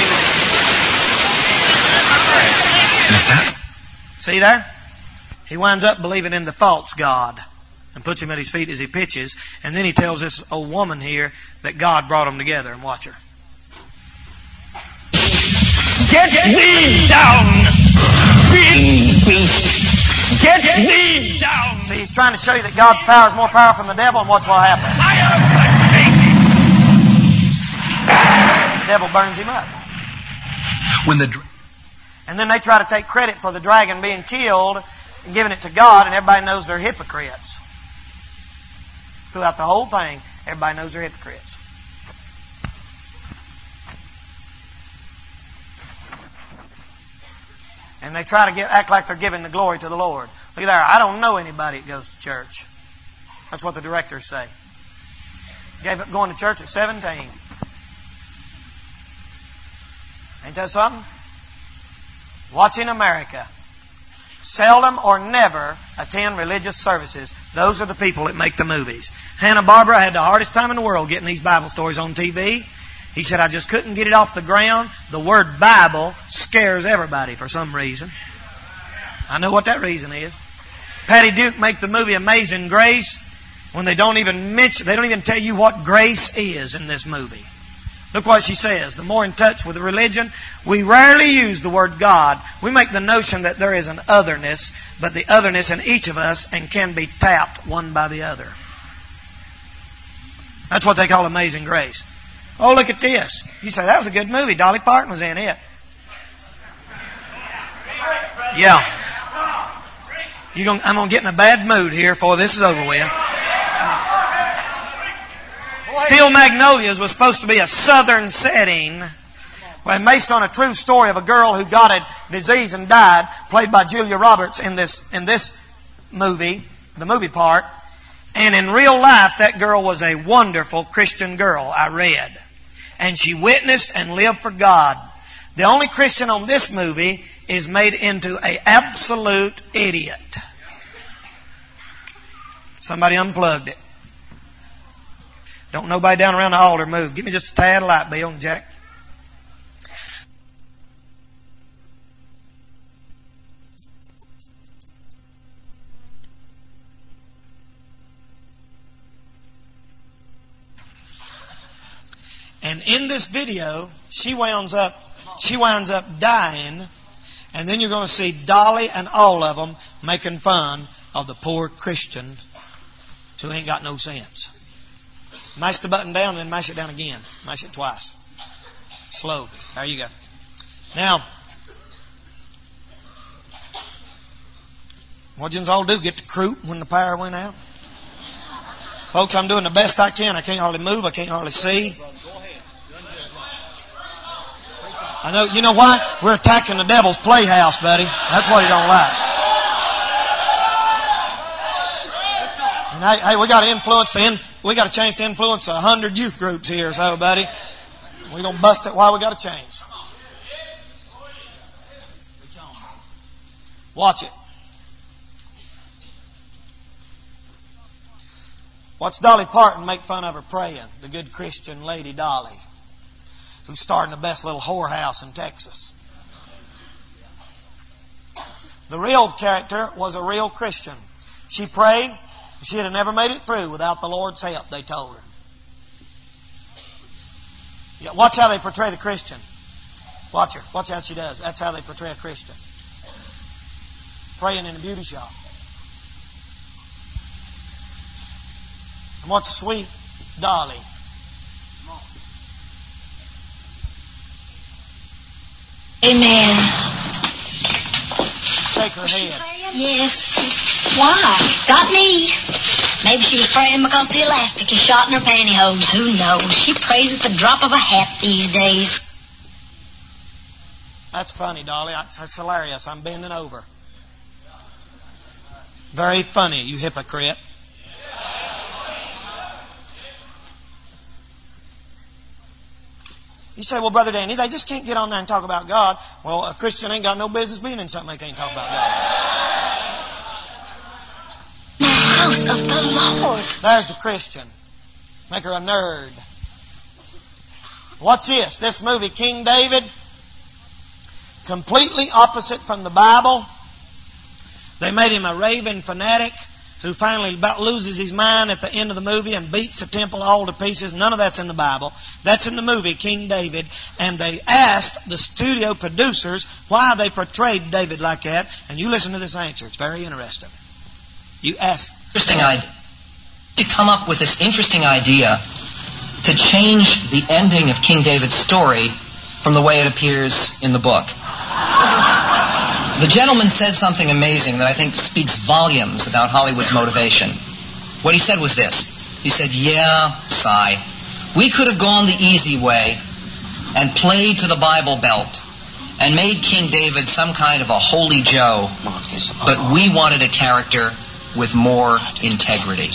See there? He winds up believing in the false god and puts him at his feet as he pitches. And then he tells this old woman here that God brought them together. And watch her. Get thee down! Get thee down! See, he's trying to show you that God's power is more powerful than the devil, and watch what happens. The devil burns him up. When the and then they try to take credit for the dragon being killed and giving it to God, and everybody knows they're hypocrites. Throughout the whole thing, everybody knows they're hypocrites. And they try to get, act like they're giving the glory to the Lord. Look there, I don't know anybody that goes to church. That's what the directors say. Gave up going to church at seventeen. Ain't that something? Watching America. Seldom or never attend religious services. Those are the people that make the movies. Hanna-Barbera had the hardest time in the world getting these Bible stories on T V. He said, I just couldn't get it off the ground. The word Bible scares everybody for some reason. I know what that reason is. Patty Duke make the movie Amazing Grace when they don't even mention, they don't even tell you what grace is in this movie. Look what she says. The more in touch with religion, we rarely use the word God. We make the notion that there is an otherness, but the otherness in each of us and can be tapped one by the other. That's what they call Amazing Grace. Oh, look at this. You say, that was a good movie. Dolly Parton was in it. Yeah. You're gonna, I'm going to get in a bad mood here before this is over with. Steel Magnolias was supposed to be a southern setting, well, based on a true story of a girl who got a disease and died, played by Julia Roberts in this in this movie, the movie part. And in real life, that girl was a wonderful Christian girl, I read. And she witnessed and lived for God. The only Christian on this movie is made into an absolute idiot. Somebody unplugged it. Don't nobody down around the altar move. Give me just a tad of light, Bill and Jack. And in this video, she winds up, she winds up dying, and then you're going to see Dolly and all of them making fun of the poor Christian who ain't got no sense. Mash the button down, then mash it down again. Mash it twice. Slow. There you go. Now, what'd you all do? Get the croup when the power went out? Folks, I'm doing the best I can. I can't hardly move. I can't hardly see. I know. You know why? We're attacking the devil's playhouse, buddy. That's what he don't like. And hey, hey we got to influence the in, we got a chance to influence a hundred youth groups here, so buddy, we're gonna bust it. Why we got a chance? Watch it. Watch Dolly Parton make fun of her praying. The good Christian lady Dolly, who's starting the best little whorehouse in Texas. The real character was a real Christian. She prayed. She'd have never made it through without the Lord's help, they told her. Yeah, watch how they portray the Christian. Watch her. Watch how she does. That's how they portray a Christian. Praying in a beauty shop. And watch sweet Dolly. Amen. Shake her head. Yes. Why? Got me. Maybe she was praying because the elastic is shot in her pantyhose. Who knows? She prays at the drop of a hat these days. That's funny, Dolly. That's hilarious. I'm bending over. Very funny, you hypocrite. You say, well, Brother Danny, they just can't get on there and talk about God. Well, a Christian ain't got no business being in something they can't talk about God. The house of the Lord. There's the Christian. Make her a nerd. Watch this. This movie, King David, completely opposite from the Bible. They made him a raving fanatic who finally about loses his mind at the end of the movie and beats the temple all to pieces. None of that's in the Bible. That's in the movie, King David. And they asked the studio producers why they portrayed David like that. And you listen to this answer. It's very interesting. You ask. Interesting idea. To come up with this interesting idea to change the ending of King David's story from the way it appears in the book. The gentleman said something amazing that I think speaks volumes about Hollywood's motivation. What he said was this. He said, yeah, sigh. We could have gone the easy way and played to the Bible Belt and made King David some kind of a holy Joe, but we wanted a character with more integrity.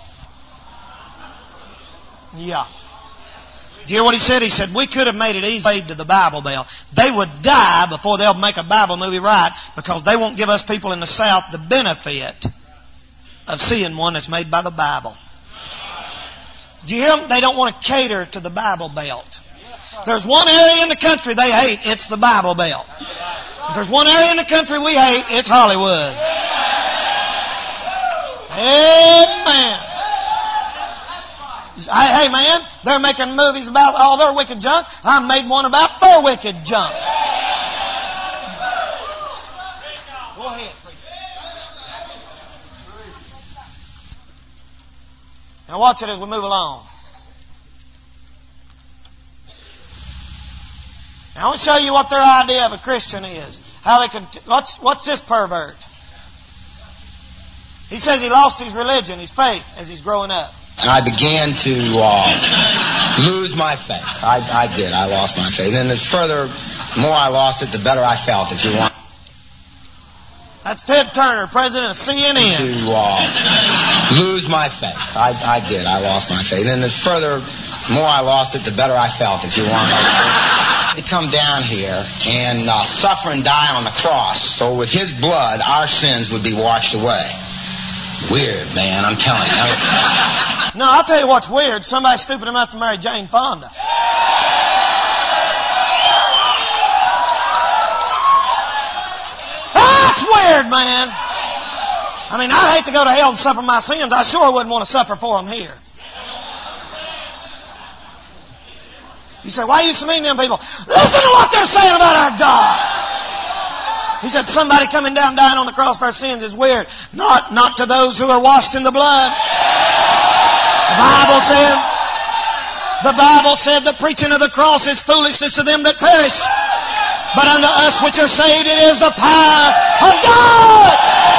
Yeah. Do you hear what he said? He said, we could have made it easy to the Bible Belt. They would die before they'll make a Bible movie right because they won't give us people in the South the benefit of seeing one that's made by the Bible. Do you hear them? They don't want to cater to the Bible Belt. If there's one area in the country they hate, it's the Bible Belt. If there's one area in the country we hate, it's Hollywood. Amen. Hey, hey, man, they're making movies about all their wicked junk. I made one about their wicked junk. Go ahead. Now watch it as we move along. Now I want to show you what their idea of a Christian is. How they can. What's what's this pervert? He says he lost his religion, his faith, as he's growing up. I began to uh, lose my faith. I, I did. I lost my faith. And the further, more I lost it, the better I felt, if you want. That's Ted Turner, president of C N N. To uh, lose my faith. I, I did. I lost my faith. And the further, more I lost it, the better I felt, if you want. To come down here and uh, suffer and die on the cross, so with His blood, our sins would be washed away. Weird, man, I'm telling you. I mean, no, I'll tell you what's weird. Somebody stupid enough to marry Jane Fonda. That's weird, man. I mean, I'd hate to go to hell and suffer my sins. I sure wouldn't want to suffer for them here. You say, why are you so mean to them people? Listen to what they're saying about our God. He said, somebody coming down dying on the cross for our sins is weird. Not, not to those who are washed in the blood. The Bible said, the Bible said the preaching of the cross is foolishness to them that perish. But unto us which are saved, it is the power of God.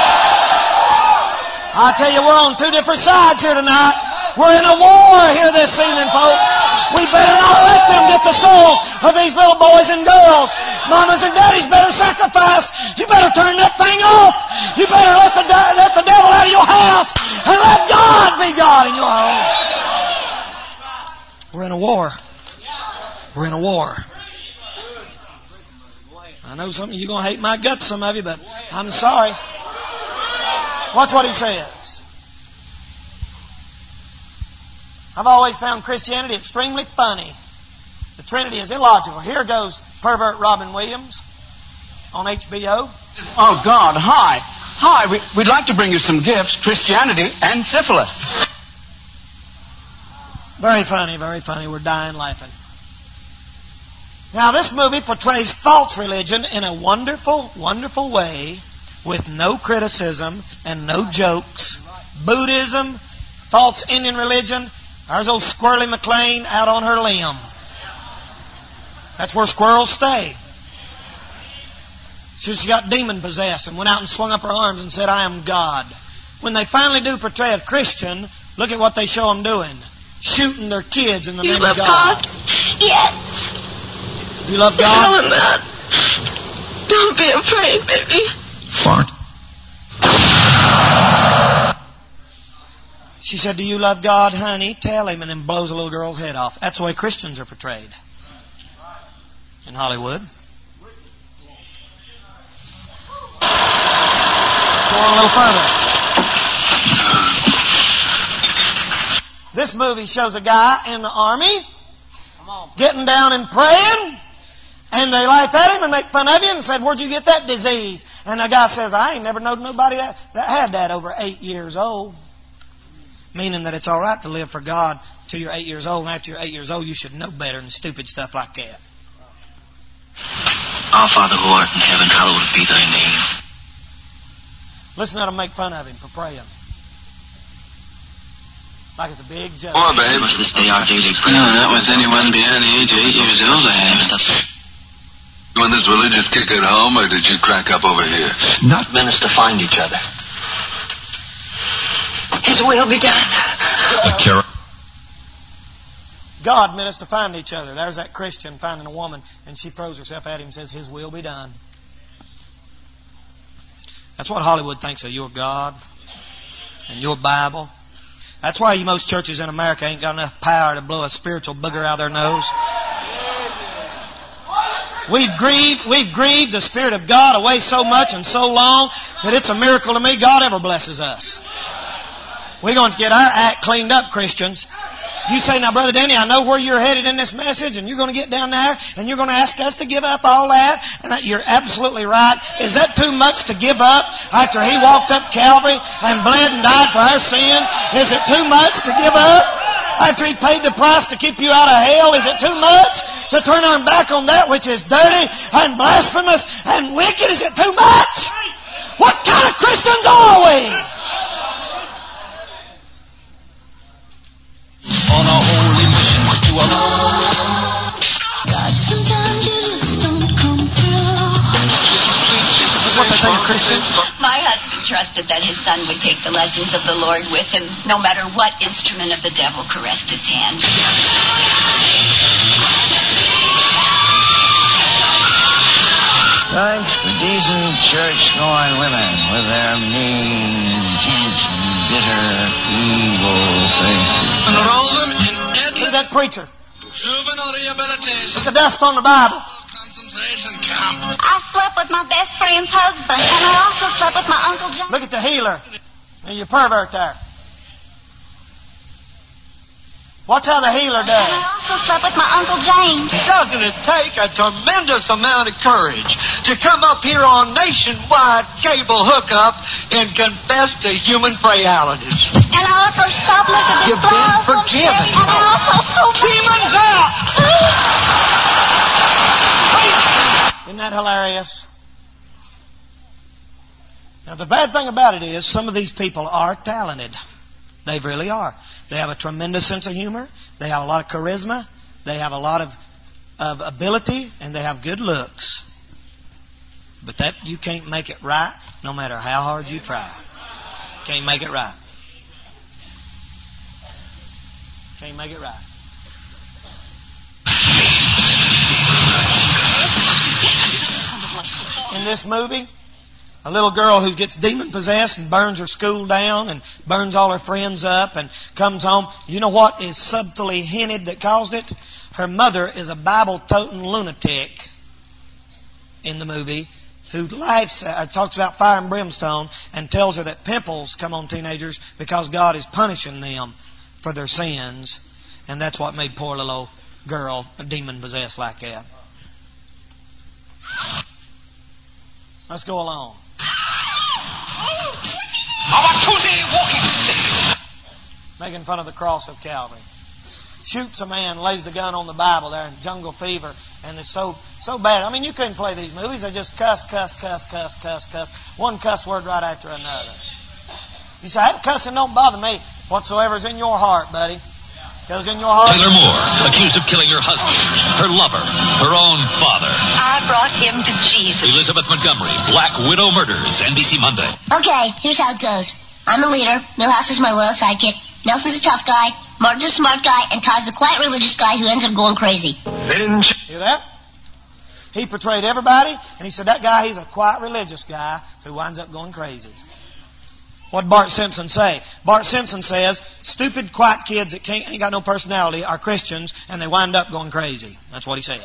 I tell you, we're on two different sides here tonight. We're in a war here this evening, folks. We better not let them get the souls of these little boys and girls. Mamas and daddies better sacrifice. You better turn that thing off. You better let the, let the devil out of your house and let God be God in your home. We're in a war. We're in a war. I know some of you are going to hate my guts, some of you, but I'm sorry. Watch what he says. I've always found Christianity extremely funny. The Trinity is illogical. Here goes pervert Robin Williams on H B O. Oh, God, hi. Hi, we, we'd like to bring you some gifts, Christianity and syphilis. Very funny, very funny. We're dying laughing. Now, this movie portrays false religion in a wonderful, wonderful way with no criticism and no jokes. Buddhism, false Indian religion. There's old Squirrely McLean out on her limb. That's where squirrels stay. She got demon possessed and went out and swung up her arms and said, I am God. When they finally do portray a Christian, look at what they show them doing. Shooting their kids in the you name love of God. God? Yes. You love God? Tell him that. Don't be afraid, baby. Fart. She said, do you love God, honey? Tell him, and then blows a little girl's head off. That's the way Christians are portrayed in Hollywood. Let's go on a little further. This movie shows a guy in the army getting down and praying, and they laugh at him and make fun of him and said, where'd you get that disease? And the guy says, I ain't never known nobody that, that had that over eight years old. Meaning that it's all right to live for God till you're eight years old, and after you're eight years old, you should know better than stupid stuff like that. Our Father who art in heaven, hallowed be thy name. Listen to them make fun of him for praying. Like it's a big joke. Oh, babe. Give us this day our daily bread. No, not with anyone beyond the age of eight years old, I haven't. You want this religious kick at home, or did you crack up over here? Not meant us to find each other. His will be done. God meant us to find each other. There's that Christian finding a woman, and she throws herself at him and says, His will be done. That's what Hollywood thinks of your God and your Bible. That's why you most churches in America ain't got enough power to blow a spiritual booger out their nose. We've grieved, we've grieved the Spirit of God away so much and so long that it's a miracle to me God ever blesses us. We're going to get our act cleaned up, Christians. You say, now, Brother Danny, I know where you're headed in this message, and you're going to get down there, and you're going to ask us to give up all that. And you're absolutely right. Is that too much to give up after He walked up Calvary and bled and died for our sin? Is it too much to give up after He paid the price to keep you out of hell? Is it too much to turn our back on that which is dirty and blasphemous and wicked? Is it too much? What kind of Christians are we? On a holy mission to a God, sometimes you just don't come through. That's what they think of Christians. My husband trusted that his son would take the lessons of the Lord with him, no matter what instrument of the devil caressed his hand. Thanks for decent church-going women with their mean, intense, bitter, evil faces. Look at that preacher. Look at the dust on the Bible. I slept with my best friend's husband, and I also slept with my Uncle John. Look at the healer. And you pervert there. Watch how the healer does. And I also slept with my Uncle James. Doesn't it take a tremendous amount of courage to come up here on nationwide cable hookup and confess to human frailties? And I also shoplifted this You've been blouse from forgiven. Sherry, and I also stole Demons out! Isn't that hilarious? Now, the bad thing about it is some of these people are talented. They really are. They have a tremendous sense of humor. They have a lot of charisma. They have a lot of, of ability. And they have good looks. But that you can't make it right no matter how hard you try. Can't make it right. Can't make it right. In this movie, a little girl who gets demon-possessed and burns her school down and burns all her friends up and comes home. You know what is subtly hinted that caused it? Her mother is a Bible-toting lunatic in the movie who laughs, uh, talks about fire and brimstone and tells her that pimples come on teenagers because God is punishing them for their sins. And that's what made poor little girl demon-possessed like that. Let's go along. Our Tuesday walking stick. Making fun of the cross of Calvary. Shoots a man, lays the gun on the Bible there in Jungle Fever, and it's so so bad. I mean, you couldn't play these movies. They just cuss, cuss, cuss, cuss, cuss, cuss. One cuss word right after another. You say, that cussing don't bother me. Whatsoever's in your heart, buddy. Goes in your heart. Taylor Moore, accused of killing her husband, her lover, her own father. I brought him to Jesus. Elizabeth Montgomery, Black Widow Murders, N B C Monday. Okay, here's how it goes. I'm a leader. Millhouse is my loyal sidekick. Nelson's a tough guy. Martin's a smart guy. And Todd's the quiet religious guy who ends up going crazy. Hear that? He portrayed everybody, and he said that guy, he's a quiet religious guy who winds up going crazy. What did Bart Simpson say? Bart Simpson says, stupid, quiet kids that can't, ain't got no personality are Christians, and they wind up going crazy. That's what he said.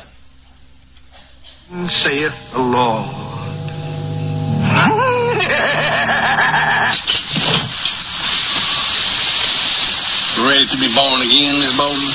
Saith the Lord. Ready to be born again, Miss Bowden?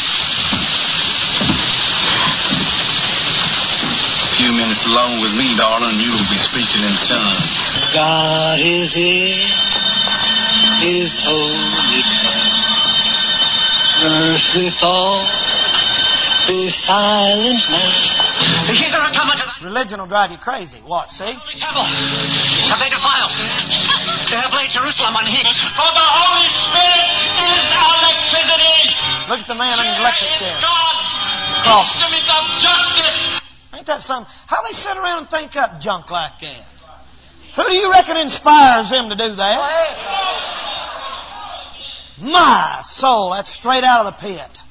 A few minutes alone with me, darling, you will be speaking in tongues. God is here. His holy tongue. Earthly thought, be silent now. He's gonna come into the Religion will drive you crazy. What, see? Holy Temple. Have they defiled? They have laid Jerusalem on heaps. For the Holy Spirit is electricity. Look at the man in the electric chair. God's Cross. instrument of justice. Ain't that something? How they sit around and think up junk like that? Who do you reckon inspires them to do that? My soul, that's straight out of the pit.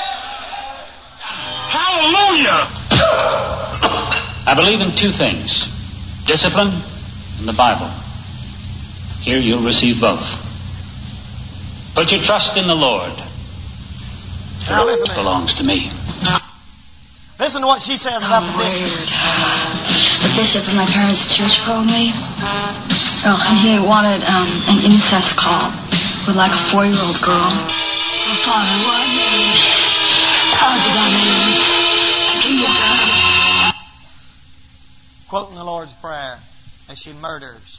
Hallelujah! I believe in two things. Discipline and the Bible. Here you'll receive both. Put your trust in the Lord. Now listen to It belongs to me. Listen to what she says about the bishop. The bishop of my parents' church called me. Oh, and he wanted um, an incest call with like a four-year-old girl. Oh, Father, what name? How did I name? Give me God. Quoting the Lord's Prayer as she murders.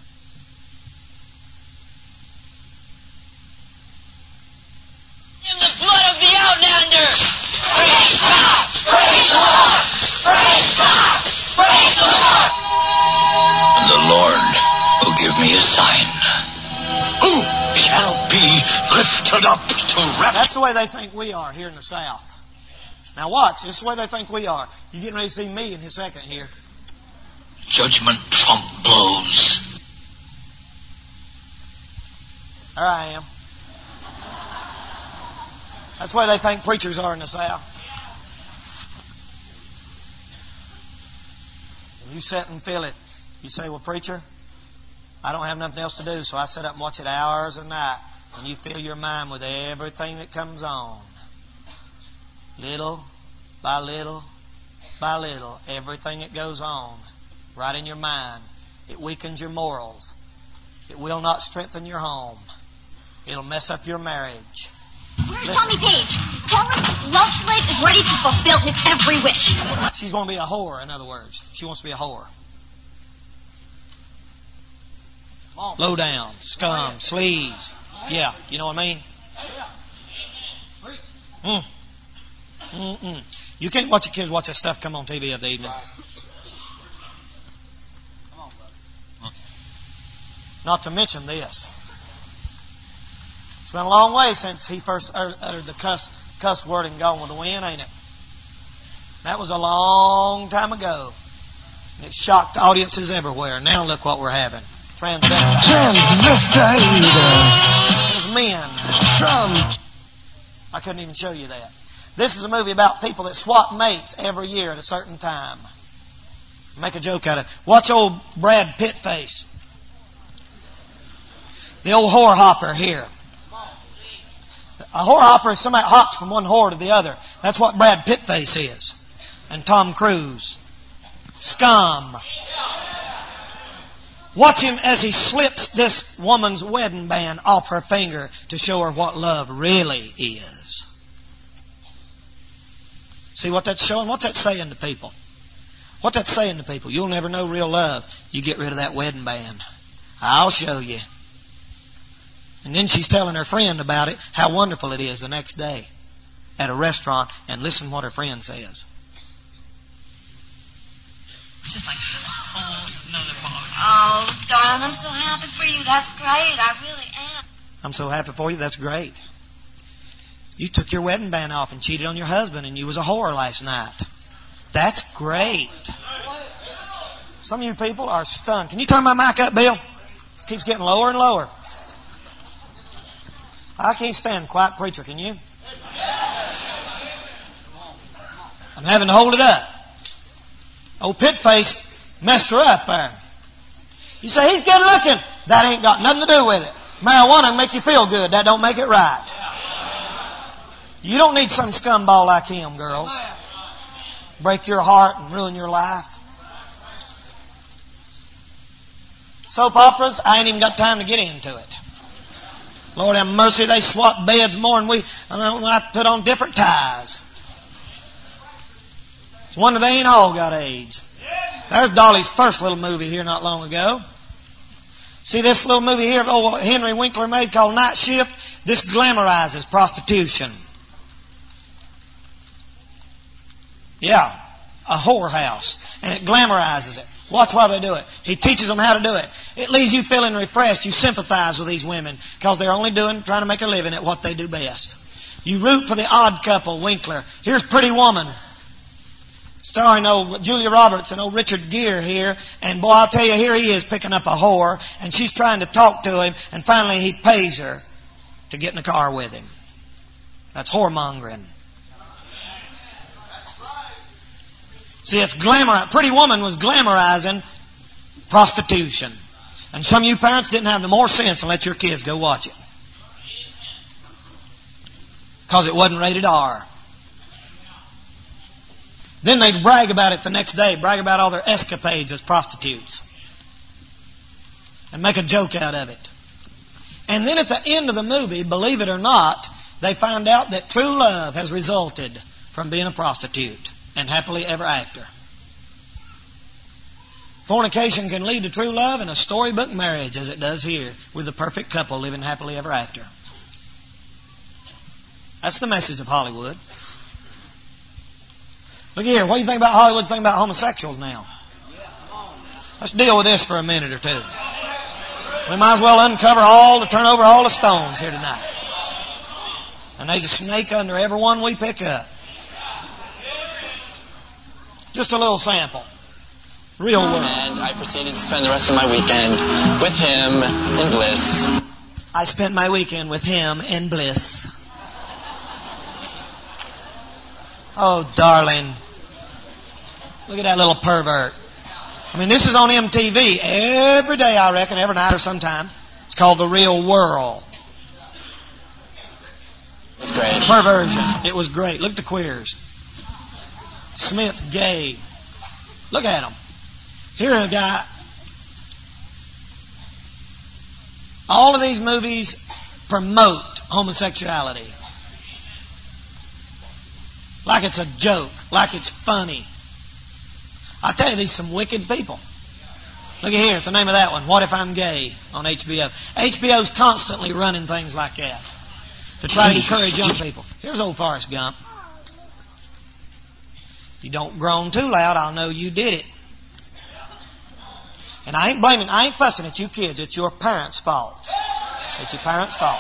In the blood of the Outlander. Praise God. Praise the Lord. Praise God. Praise the Lord. And the Lord will give me a sign. Who shall be lifted up to rest? That's the way they think we are here in the South. Now watch, this is the way they think we are. You're getting ready to see me in a second here. Judgment trump blows. There I am. That's the way they think preachers are in the South. And you sit and feel it. You say, well, preacher, I don't have nothing else to do, so I sit up and watch it hours a night. And you fill your mind with everything that comes on. Little by little by little, everything that goes on right in your mind. It weakens your morals. It will not strengthen your home. It'll mess up your marriage. Where's Tommy Page? Tell him his love slave is ready to fulfill his every wish. She's going to be a whore, in other words. She wants to be a whore. Low down, scum, sleaze. Yeah, you know what I mean? Mm. Mm-mm. You can't watch your kids watch that stuff come on T V every evening. Not to mention this. It's been a long way since he first uttered the cuss, cuss word and Gone with the Wind, ain't it? That was a long time ago. And it shocked audiences everywhere. Now look what we're having. Transvestite. Transvestite. There's men. Trump. I couldn't even show you that. This is a movie about people that swap mates every year at a certain time. Make a joke out of it. Watch old Brad Pitt face. The old whore hopper here. A whore hopper is somebody that hops from one whore to the other. That's what Brad Pitt face is. And Tom Cruise. Scum. Watch him as he slips this woman's wedding band off her finger to show her what love really is. See what that's showing? What's that saying to people? What that's saying to people? You'll never know real love. You get rid of that wedding band. I'll show you. And then she's telling her friend about it, how wonderful it is the next day at a restaurant, and listen what her friend says. It's just like a whole another ball. Oh, darling, I'm so happy for you. That's great. I really am. I'm so happy for you. That's great. You took your wedding band off and cheated on your husband, and you was a whore last night. That's great. Some of you people are stunned. Can you turn my mic up, Bill? It keeps getting lower and lower. I can't stand a quiet preacher, can you? I'm having to hold it up. Old Pitface messed her up there. You say, he's good looking. That ain't got nothing to do with it. Marijuana will make you feel good. That don't make it right. You don't need some scumball like him, girls. Break your heart and ruin your life. Soap operas, I ain't even got time to get into it. Lord have mercy, they swap beds more than we, I mean, I have to put on different ties. It's a wonder they ain't all got AIDS. There's Dolly's first little movie here not long ago. See this little movie here old Henry Winkler made called Night Shift? This glamorizes prostitution. Yeah, a whorehouse. And it glamorizes it. Watch why they do it. He teaches them how to do it. It leaves you feeling refreshed. You sympathize with these women because they're only doing, trying to make a living at what they do best. You root for the odd couple, Winkler. Here's Pretty Woman, starring old Julia Roberts and old Richard Gere here. And boy, I'll tell you, here he is picking up a whore, and she's trying to talk to him, and finally he pays her to get in the car with him. That's whoremongering. See, it's glamour. Pretty Woman was glamorizing prostitution. And some of you parents didn't have no more sense and let your kids go watch it. Because it wasn't rated R. Then they'd brag about it the next day, brag about all their escapades as prostitutes. And make a joke out of it. And then at the end of the movie, believe it or not, they find out that true love has resulted from being a prostitute. And happily ever after. Fornication can lead to true love and a storybook marriage, as it does here, with a perfect couple living happily ever after. That's the message of Hollywood. Look here, what do you think about Hollywood? Think about homosexuals now. Let's deal with this for a minute or two. We might as well uncover all, to turn over all the stones here tonight. And there's a snake under every one we pick up. Just a little sample. Real world. And I proceeded to spend the rest of my weekend with him in bliss. I spent my weekend with him in bliss. Oh, darling. Look at that little pervert. I mean, this is on M T V every day, I reckon, every night or sometime. It's called The Real World. It was great. Perversion. It was great. Look at the queers. Smith's gay. Look at him. Here a guy. All of these movies promote homosexuality. Like it's a joke, like it's funny. I tell you, these are some wicked people. Look at here, it's the name of that one, What If I'm Gay, on H B O. H B O's constantly running things like that to try to encourage young people. Here's old Forrest Gump. If you don't groan too loud, I'll know you did it. And I ain't blaming, I ain't fussing at you kids. It's your parents' fault. It's your parents' fault.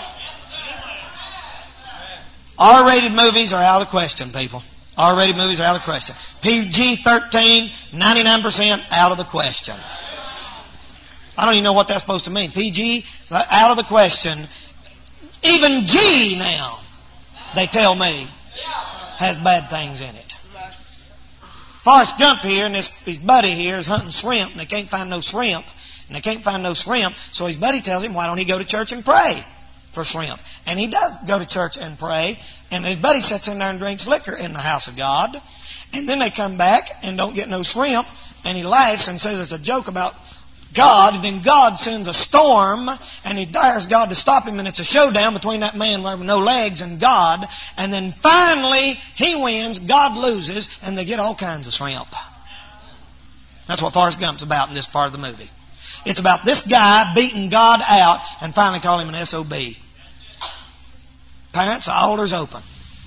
R-rated movies are out of the question, people. R-rated movies are out of the question. P G thirteen, ninety-nine percent out of the question. I don't even know what that's supposed to mean. P G, out of the question. Even G now, they tell me, has bad things in it. Forrest Gump here and this, his buddy here is hunting shrimp, and they can't find no shrimp. And they can't find no shrimp, so his buddy tells him, why don't he go to church and pray for shrimp? And he does go to church and pray, and his buddy sits in there and drinks liquor in the house of God. And then they come back and don't get no shrimp, and he laughs and says it's a joke about God, and then God sends a storm, and he dares God to stop him, and it's a showdown between that man with no legs and God, and then finally he wins, God loses, and they get all kinds of shrimp. That's what Forrest Gump's about in this part of the movie. It's about this guy beating God out and finally calling him an S O B. Parents, the altar's open.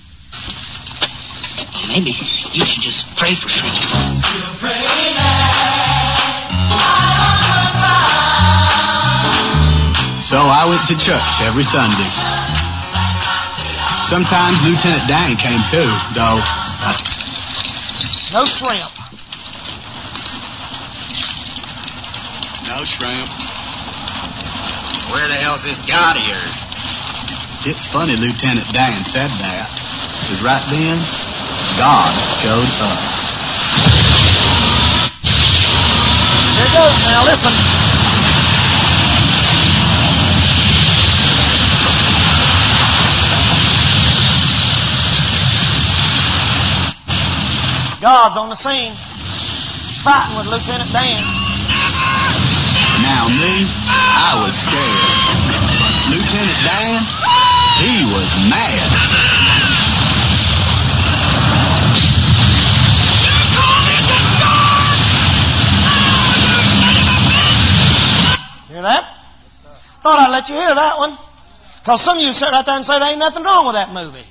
Maybe you should just pray for shrimp. So I went to church every Sunday. Sometimes Lieutenant Dan came too, though. I... No shrimp. No shrimp. Where the hell's this God of yours? It's funny Lieutenant Dan said that, because right then, God showed up. Here it goes now, listen. God's on the scene, fighting with Lieutenant Dan. Now me, I was scared. Lieutenant Dan, he was mad. Hear that? Thought I'd let you hear that one. Because some of you sit right there and say there ain't nothing wrong with that movie.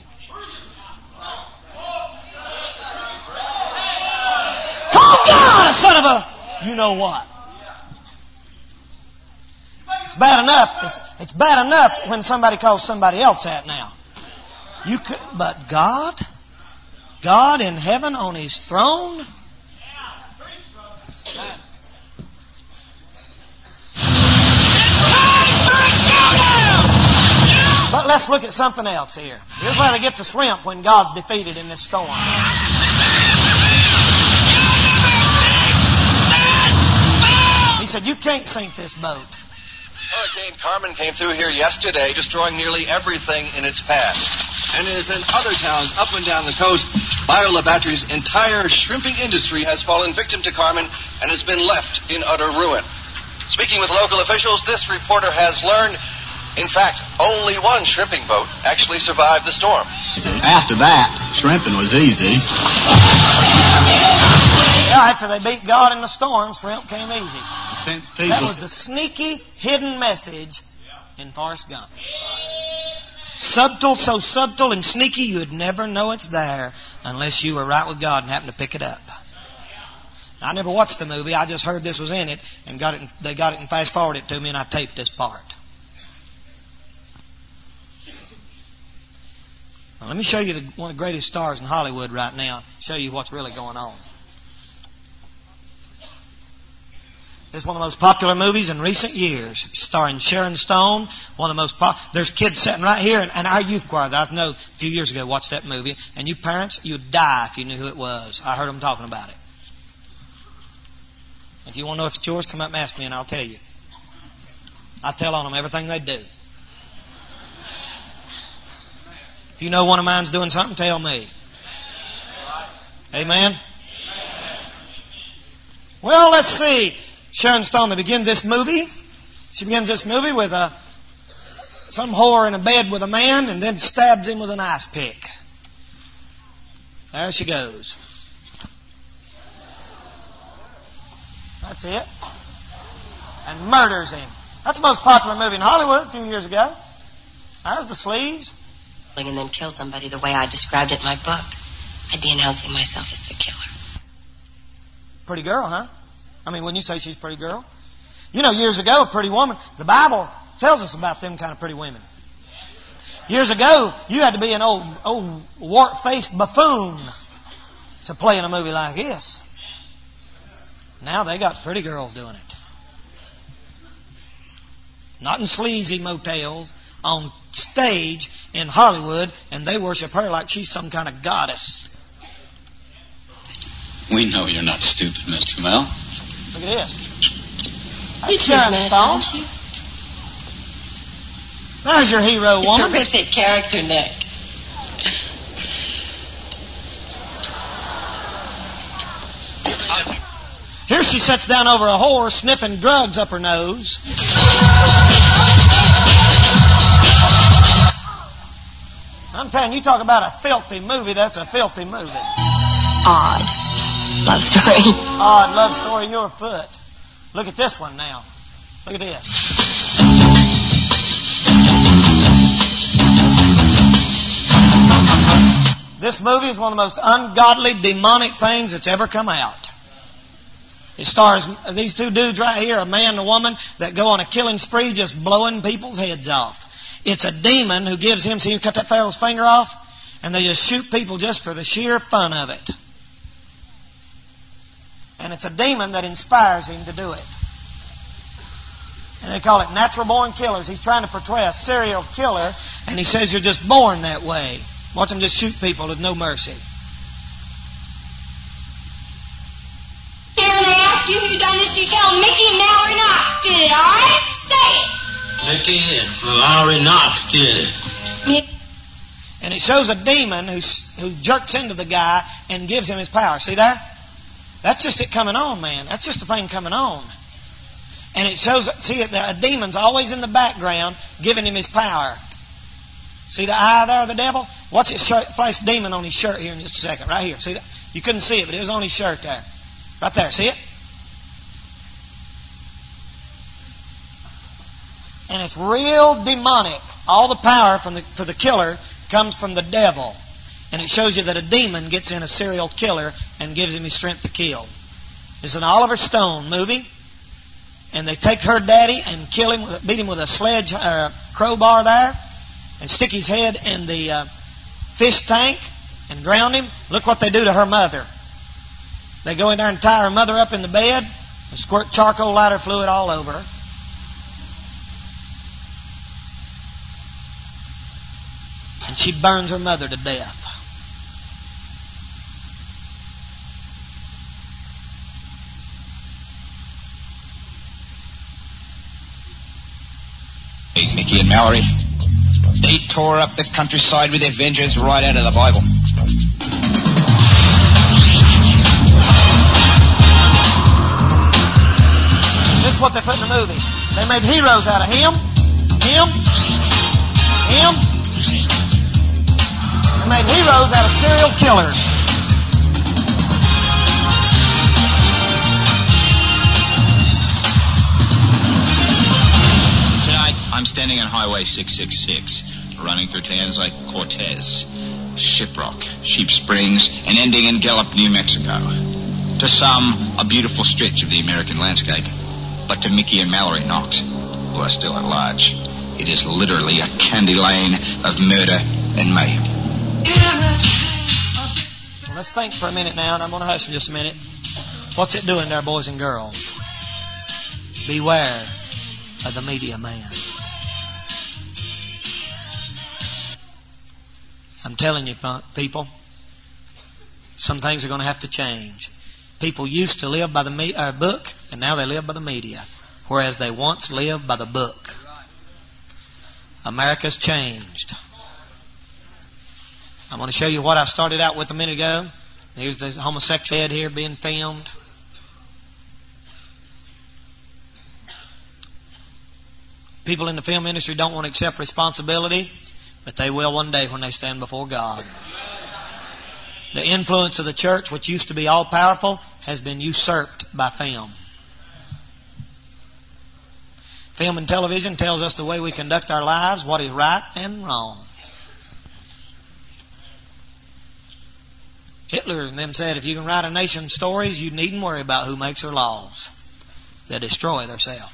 Oh God, son of a... You know what? It's bad enough. It's, it's bad enough when somebody calls somebody else that now. You could, but God? God in heaven on His throne? But let's look at something else here. Here's where they get the shrimp when God's defeated in this storm. He said, you can't sink this boat. Hurricane Carmen came through here yesterday, destroying nearly everything in its path. And as in other towns up and down the coast, Biola Battery's entire shrimping industry has fallen victim to Carmen and has been left in utter ruin. Speaking with local officials, this reporter has learned, in fact, only one shrimping boat actually survived the storm. After that, shrimping was easy. Yeah, after they beat God in the storm, shrimp came easy. Since people... That was the sneaky, hidden message in Forrest Gump. Subtle, so subtle and sneaky you'd never know it's there unless you were right with God and happened to pick it up. I never watched the movie. I just heard this was in it and got it. In, they got it and fast forwarded it to me, and I taped this part. Now, let me show you the, one of the greatest stars in Hollywood right now. Show you what's really going on. This is one of the most popular movies in recent years, starring Sharon Stone. One of the most pop- There's kids sitting right here, and, and our youth choir that I know a few years ago watched that movie. And you parents, you'd die if you knew who it was. I heard them talking about it. If you want to know if it's yours, come up and ask me, and I'll tell you. I tell on them everything they do. If you know one of mine's doing something, tell me. Amen? Well, let's see. Sharon Stone, they begin this movie. She begins this movie with a some whore in a bed with a man and then stabs him with an ice pick. There she goes. That's it. And murders him. That's the most popular movie in Hollywood a few years ago. There's the sleaze. And then kill somebody the way I described it in my book, I'd be announcing myself as the killer. Pretty girl, huh? I mean, wouldn't you say she's a pretty girl? You know, years ago, a pretty woman, the Bible tells us about them kind of pretty women. Years ago, you had to be an old, old wart-faced buffoon to play in a movie like this. Now they got pretty girls doing it. Not in sleazy motels, on stage in Hollywood, and they worship her like she's some kind of goddess. We know you're not stupid, Mister Mel. Look at this. You Sharon Stone. There's your hero, woman. Terrific character, Nick. Here she sits down over a whore, sniffing drugs up her nose. I'm telling you, you talk about a filthy movie, that's a filthy movie. Odd love story. Odd love story in your foot. Look at this one now. Look at this. This movie is one of the most ungodly, demonic things that's ever come out. It stars these two dudes right here, a man and a woman, that go on a killing spree just blowing people's heads off. It's a demon who gives him, see, you cut that Pharaoh's finger off, and they just shoot people just for the sheer fun of it. And it's a demon that inspires him to do it. And they call it natural born killers. He's trying to portray a serial killer, and he says you're just born that way. Watch him just shoot people with no mercy. Here they ask you who done this, you tell Mickey and Mallory Knox did it, alright? Say it. Mickey and Mallory Knox did it. And it shows a demon who, who jerks into the guy and gives him his power. See there? That's just it coming on, man. That's just the thing coming on. And it shows, see, a demon's always in the background giving him his power. See the eye there of the devil? Watch it shirt, flash demon on his shirt here in just a second. Right here. See that? You couldn't see it, but it was on his shirt there. Right there. See it? And it's real demonic. All the power from the, for the killer comes from the devil. And it shows you that a demon gets in a serial killer and gives him his strength to kill. It's an Oliver Stone movie. And they take her daddy and kill him, with, beat him with a sledge, uh, crowbar there, and stick his head in the uh, fish tank and drown him. Look what they do to her mother. They go in there and tie her mother up in the bed and squirt charcoal lighter fluid all over her. And she burns her mother to death. Mickey and Mallory, they tore up the countryside with their vengeance right out of the Bible. This is what they put in the movie. They made heroes out of him, him, him. They made heroes out of serial killers. I'm standing on Highway six six six, running through towns like Cortez, Shiprock, Sheep Springs, and ending in Gallup, New Mexico. To some, a beautiful stretch of the American landscape. But to Mickey and Mallory Knox, who are still at large, it is literally a candy lane of murder and mayhem. Well, let's think for a minute now, and I'm going to hush in just a minute. What's it doing there, boys and girls? Beware of the media man. I'm telling you, people, some things are going to have to change. People used to live by the me- uh, book, and now they live by the media, whereas they once lived by the book. America's changed. I'm going to show you what I started out with a minute ago. Here's the homosexual head here being filmed. People in the film industry don't want to accept responsibility, but they will one day when they stand before God. The influence of the church, which used to be all-powerful, has been usurped by film. Film and television tells us the way we conduct our lives, what is right and wrong. Hitler and them said, if you can write a nation's stories, you needn't worry about who makes their laws. They destroy themselves.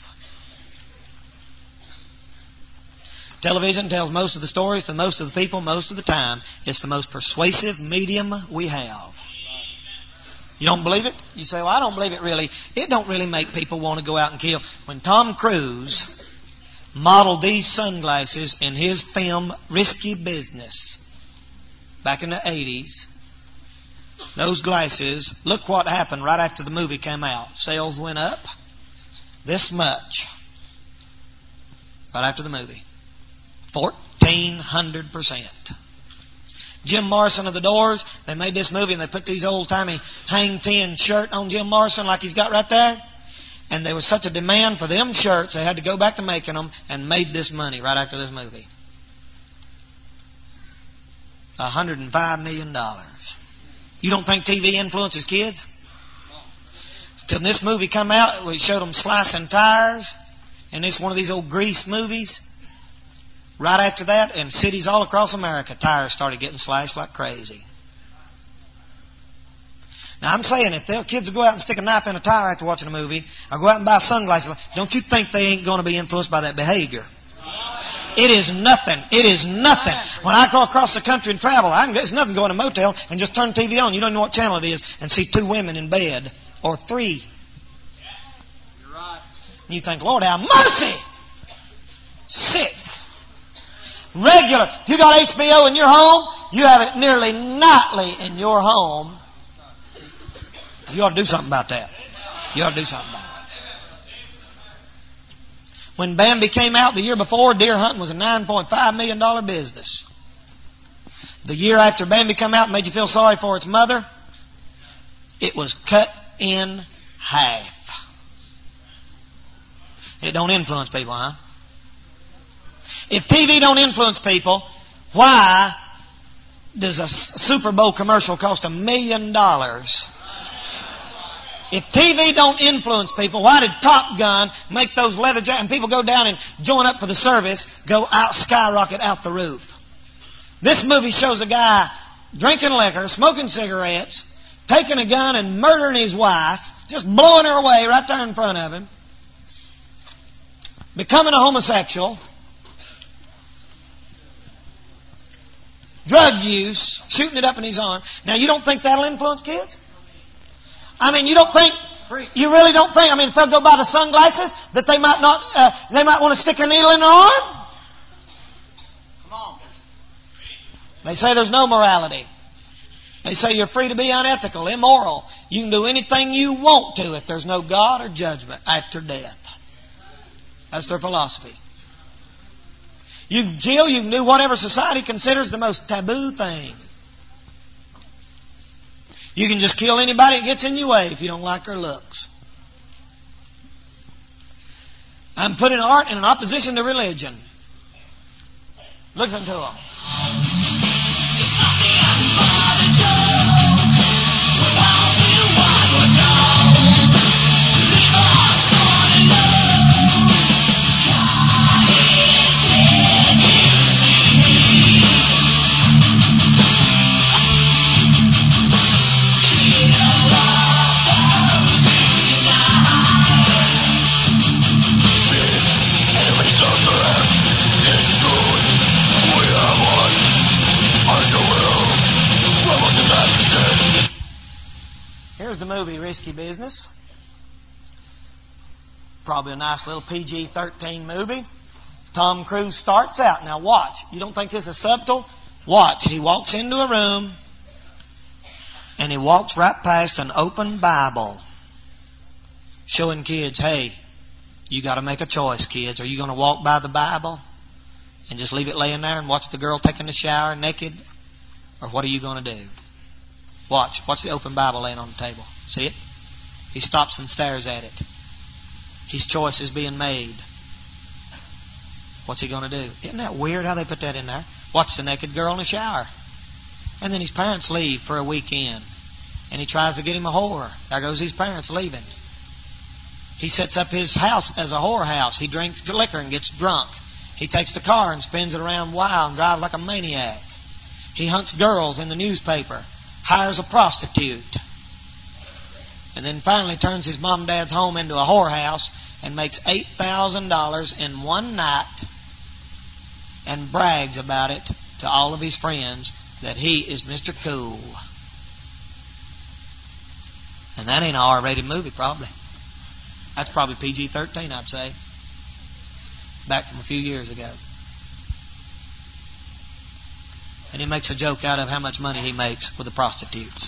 Television tells most of the stories to most of the people most of the time. It's the most persuasive medium we have. You don't believe it? You say, well, I don't believe it really. It don't really make people want to go out and kill. When Tom Cruise modeled these sunglasses in his film Risky Business back in the eighties, those glasses, look what happened right after the movie came out. Sales went up this much right after the movie. fourteen hundred percent. Jim Morrison of the Doors, they made this movie and they put these old-timey hang ten shirt on Jim Morrison like he's got right there. And there was such a demand for them shirts, they had to go back to making them and made this money right after this movie. one hundred five million dollars. You don't think T V influences kids? Till this movie come out, we showed them slicing tires, and it's one of these old grease movies. Right after that, in cities all across America, tires started getting sliced like crazy. Now I'm saying, if their kids will go out and stick a knife in a tire after watching a movie, or go out and buy sunglasses, don't you think they ain't going to be influenced by that behavior? It is nothing. It is nothing. When I go across the country and travel, I can, it's nothing going to a motel and just turn the T V on. You don't know what channel it is and see two women in bed or three. You're right. And you think, Lord, have mercy. Sick. Regular. If you got H B O in your home, you have it nearly nightly in your home. You ought to do something about that. You ought to do something about it. When Bambi came out the year before, deer hunting was a nine point five million dollars business. The year after Bambi came out and made you feel sorry for its mother, it was cut in half. It don't influence people, huh? If T V don't influence people, why does a Super Bowl commercial cost a million dollars? If T V don't influence people, why did Top Gun make those leather jackets and people go down and join up for the service, go out, skyrocket out the roof? This movie shows a guy drinking liquor, smoking cigarettes, taking a gun and murdering his wife, just blowing her away right there in front of him, becoming a homosexual, drug use, shooting it up in his arm. Now, you don't think that'll influence kids? I mean, you don't think, you really don't think, I mean, if they'll go buy the sunglasses, that they might not, uh, they might want to stick a needle in their arm? Come on. They say there's no morality. They say you're free to be unethical, immoral. You can do anything you want to if there's no God or judgment after death. That's their philosophy. You can kill, you can do whatever society considers the most taboo thing. You can just kill anybody that gets in your way if you don't like their looks. I'm putting art in an opposition to religion. Listen to them. Here's the movie Risky Business. Probably a nice little P G thirteen movie. Tom Cruise starts out. Now watch. You don't think this is subtle? Watch. He walks into a room and he walks right past an open Bible showing kids, hey, you got to make a choice, kids. Are you going to walk by the Bible and just leave it laying there and watch the girl taking a shower naked? Or what are you going to do? Watch. Watch the open Bible laying on the table. See it? He stops and stares at it. His choice is being made. What's he going to do? Isn't that weird how they put that in there? Watch the naked girl in the shower. And then his parents leave for a weekend. And he tries to get him a whore. There goes his parents leaving. He sets up his house as a whore house. He drinks liquor and gets drunk. He takes the car and spins it around wild and drives like a maniac. He hunts girls in the newspaper. Hires a prostitute. And then finally turns his mom and dad's home into a whorehouse and makes eight thousand dollars in one night and brags about it to all of his friends that he is Mister Cool. And that ain't an R-rated movie, probably. That's probably P G thirteen, I'd say. Back from a few years ago. And he makes a joke out of how much money he makes with the prostitutes.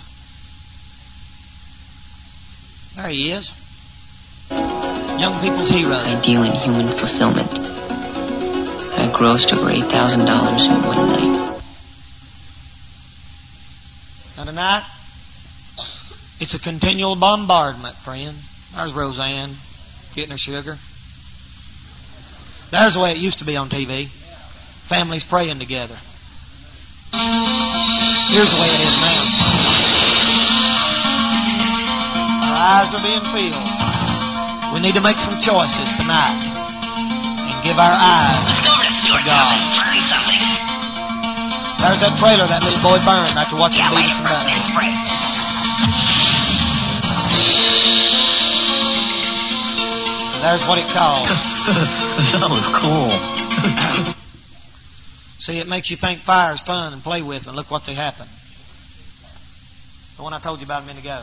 There he is. Young people's hero. I deal in human fulfillment. I grossed over eight thousand dollars in one night. Now tonight, it's a continual bombardment, friend. There's Roseanne getting her sugar. There's the way it used to be on T V. Families praying together. Here's the way it is now. Our eyes are being filled. We need to make some choices tonight and give our eyes to God. There's that trailer that little boy burned after watching yeah, Beavis and Butthead. There's what it called. That was cool. See, it makes you think fire is fun and play with, and look what they happen. The one I told you about a minute ago.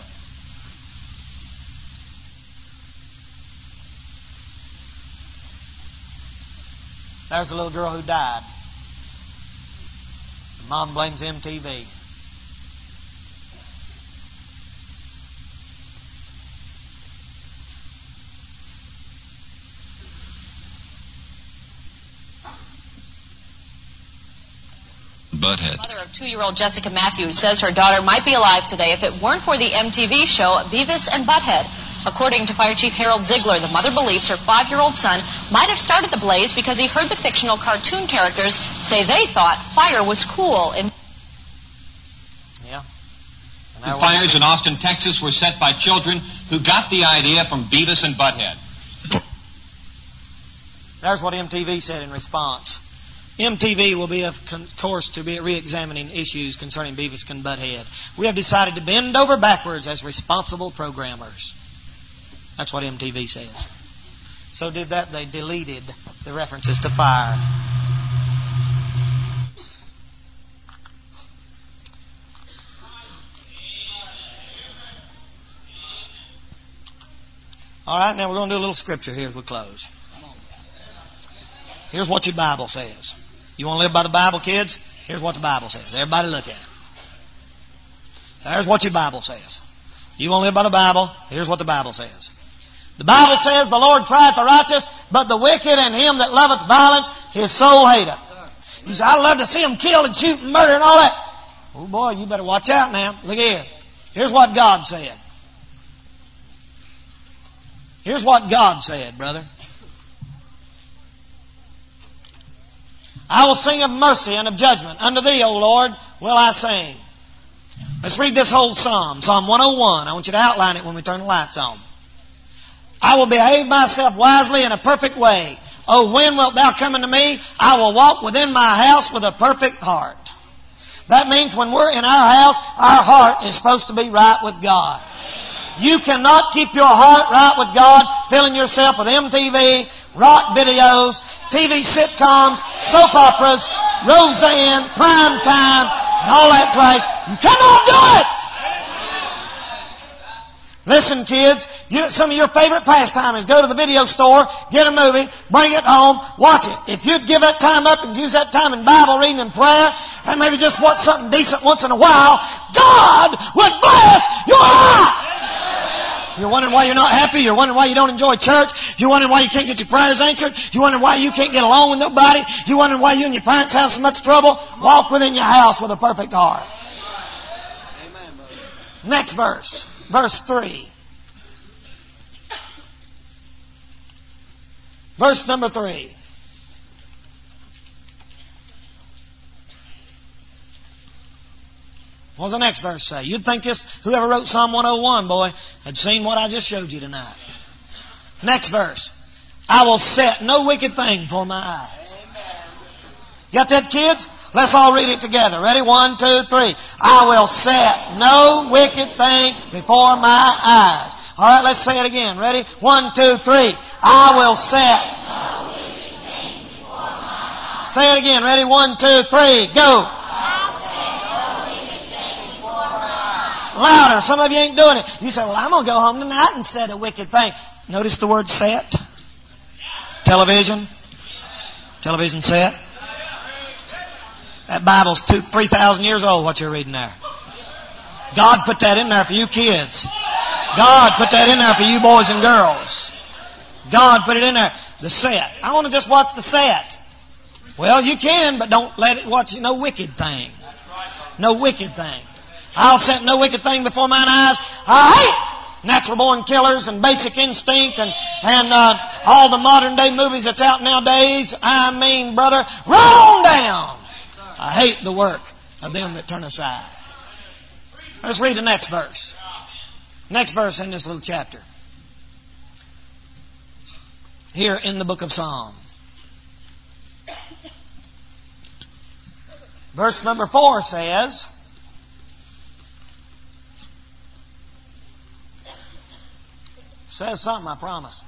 There's a little girl who died. Mom blames M T V. Butthead. Mother of two-year-old Jessica Matthews says her daughter might be alive today if it weren't for the M T V show Beavis and Butthead. According to Fire Chief Harold Ziegler, the mother believes her five-year-old son might have started the blaze because he heard the fictional cartoon characters say they thought fire was cool. In- yeah. The fires in Austin, Texas were set by children who got the idea from Beavis and Butthead. There's what M T V said in response. M T V will be, of course, to be re-examining issues concerning Beavis and Butthead. We have decided to bend over backwards as responsible programmers. That's what M T V says. So did that, they deleted the references to fire. All right, now we're going to do a little scripture here as we close. Here's what your Bible says. You want to live by the Bible, kids? Here's what the Bible says. Everybody look at it. There's what your Bible says. You want to live by the Bible? Here's what the Bible says. The Bible says, the Lord trieth the righteous, but the wicked and him that loveth violence, his soul hateth. He said, I love to see them kill and shoot and murder and all that. Oh boy, you better watch out now. Look here. Here's what God said. Here's what God said, brother. I will sing of mercy and of judgment. Unto thee, O Lord, will I sing. Let's read this whole psalm. Psalm one oh one. I want you to outline it when we turn the lights on. I will behave myself wisely in a perfect way. O when wilt thou come unto me? I will walk within my house with a perfect heart. That means when we're in our house, our heart is supposed to be right with God. You cannot keep your heart right with God filling yourself with M T V, rock videos, T V sitcoms, soap operas, Roseanne, prime time, and all that trash. You cannot do it! Listen, kids, you, some of your favorite pastime is go to the video store, get a movie, bring it home, watch it. If you'd give that time up and use that time in Bible reading and prayer, and maybe just watch something decent once in a while, God would bless your life! You're wondering why you're not happy. You're wondering why you don't enjoy church. You're wondering why you can't get your prayers answered. You're wondering why you can't get along with nobody. You're wondering why you and your parents have so much trouble. Walk within your house with a perfect heart. Next verse. Verse three. Verse number three. What does the next verse say? You'd think this, whoever wrote Psalm one oh one, boy, had seen what I just showed you tonight. Next verse. I will set no wicked thing before my eyes. Got that, kids? Let's all read it together. Ready? One, two, three. I will set no wicked thing before my eyes. All right, let's say it again. Ready? One, two, three. I will set no wicked thing before my eyes. Say it again. Ready? One, two, three. Go. Louder. Some of you ain't doing it. You say, well, I'm going to go home tonight and set a wicked thing. Notice the word set. Television. Television set. That Bible's two, three thousand years old, what you're reading there. God put that in there for you kids. God put that in there for you boys and girls. God put it in there. The set. I want to just watch the set. Well, you can, but don't let it watch no wicked thing. No wicked thing. I'll set no wicked thing before mine eyes. I hate natural born killers and Basic Instinct and, and uh, all the modern day movies that's out nowadays. I mean, brother, roll down. I hate the work of them that turn aside. Let's read the next verse. Next verse in this little chapter. Here in the book of Psalms. Verse number four says, says something, I promise.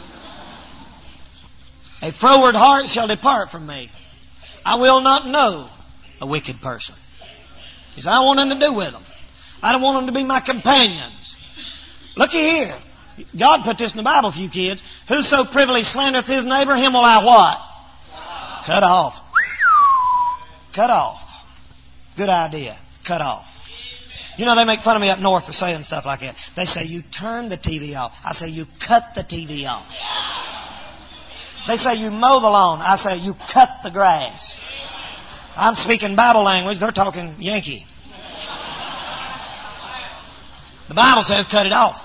A froward heart shall depart from me. I will not know a wicked person. He said, I want nothing to do with them. I don't want them to be my companions. Looky here. God put this in the Bible for you kids. Whoso privily slandereth his neighbor, him will I what? Cut off. Cut off. Good idea. Cut off. You know, they make fun of me up north for saying stuff like that. They say, you turn the T V off. I say, you cut the T V off. They say, you mow the lawn. I say, you cut the grass. I'm speaking Bible language. They're talking Yankee. The Bible says, cut it off.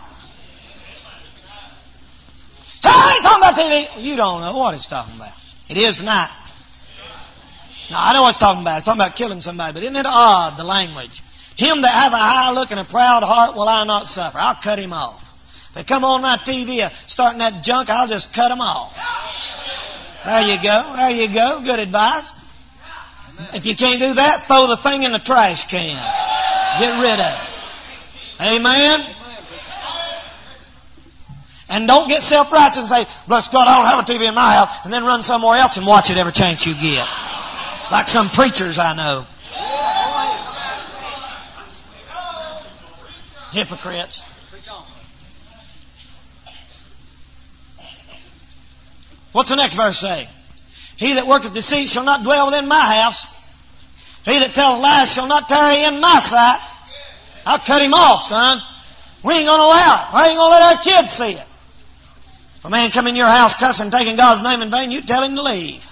So I ain't talking about T V. You don't know what it's talking about. It is tonight. Now, I know what it's talking about. It's talking about killing somebody. But isn't it odd, the language? Him that have a high look and a proud heart will I not suffer. I'll cut him off. If they come on my T V starting that junk, I'll just cut them off. There you go. There you go. Good advice. If you can't do that, throw the thing in the trash can. Get rid of it. Amen? And don't get self-righteous and say, bless God, I don't have a T V in my house, and then run somewhere else and watch it every chance you get. Like some preachers I know. Hypocrites. What's the next verse say? He that worketh deceit shall not dwell within my house. He that telleth lies shall not tarry in my sight. I'll cut him off, son. We ain't going to allow it. We ain't going to let our kids see it. If a man come in your house cussing, taking God's name in vain, you tell him to leave.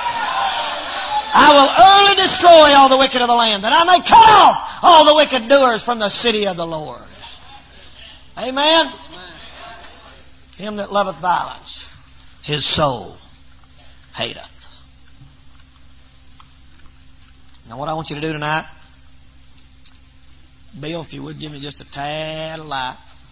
I will early destroy all the wicked of the land, that I may cut off all the wicked doers from the city of the Lord. Amen? Amen. Him that loveth violence, his soul hateth. Now what I want you to do tonight, Bill, if you would give me just a tad of light.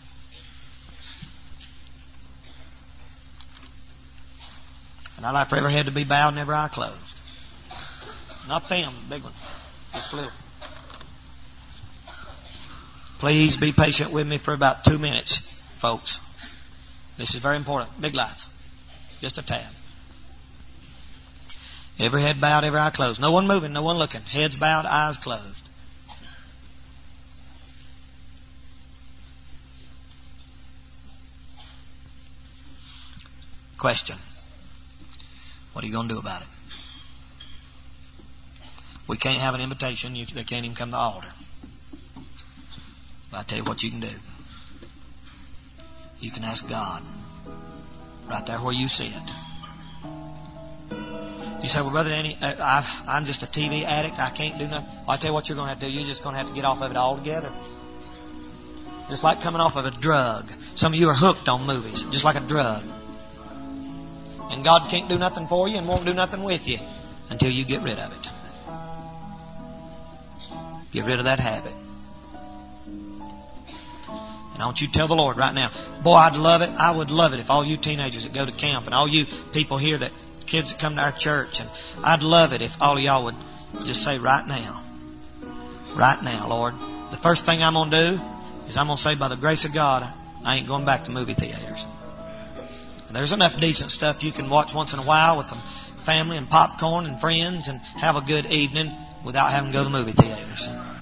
And I'd like for every head to be bowed and every eye closed. Not them, the big one. Just a little. Please be patient with me for about two minutes, folks. This is very important. Big lights. Just a tad. Every head bowed, every eye closed. No one moving, no one looking. Heads bowed, eyes closed. Question. What are you going to do about it? We can't have an invitation. You, they can't even come to the altar. But I tell you what you can do. You can ask God right there where you sit. You say, well, Brother Danny, I, I'm just a T V addict. I can't do nothing. Well, I tell you what you're going to have to do. You're just going to have to get off of it altogether. Just like coming off of a drug. Some of you are hooked on movies, just like a drug. And God can't do nothing for you and won't do nothing with you until you get rid of it. Get rid of that habit. And I want you to tell the Lord right now, boy, I'd love it. I would love it if all you teenagers that go to camp and all you people here that kids that come to our church, and I'd love it if all of y'all would just say right now, right now, Lord, the first thing I'm going to do is I'm going to say by the grace of God, I ain't going back to movie theaters. And there's enough decent stuff you can watch once in a while with some family and popcorn and friends and have a good evening without having to go to the movie theaters.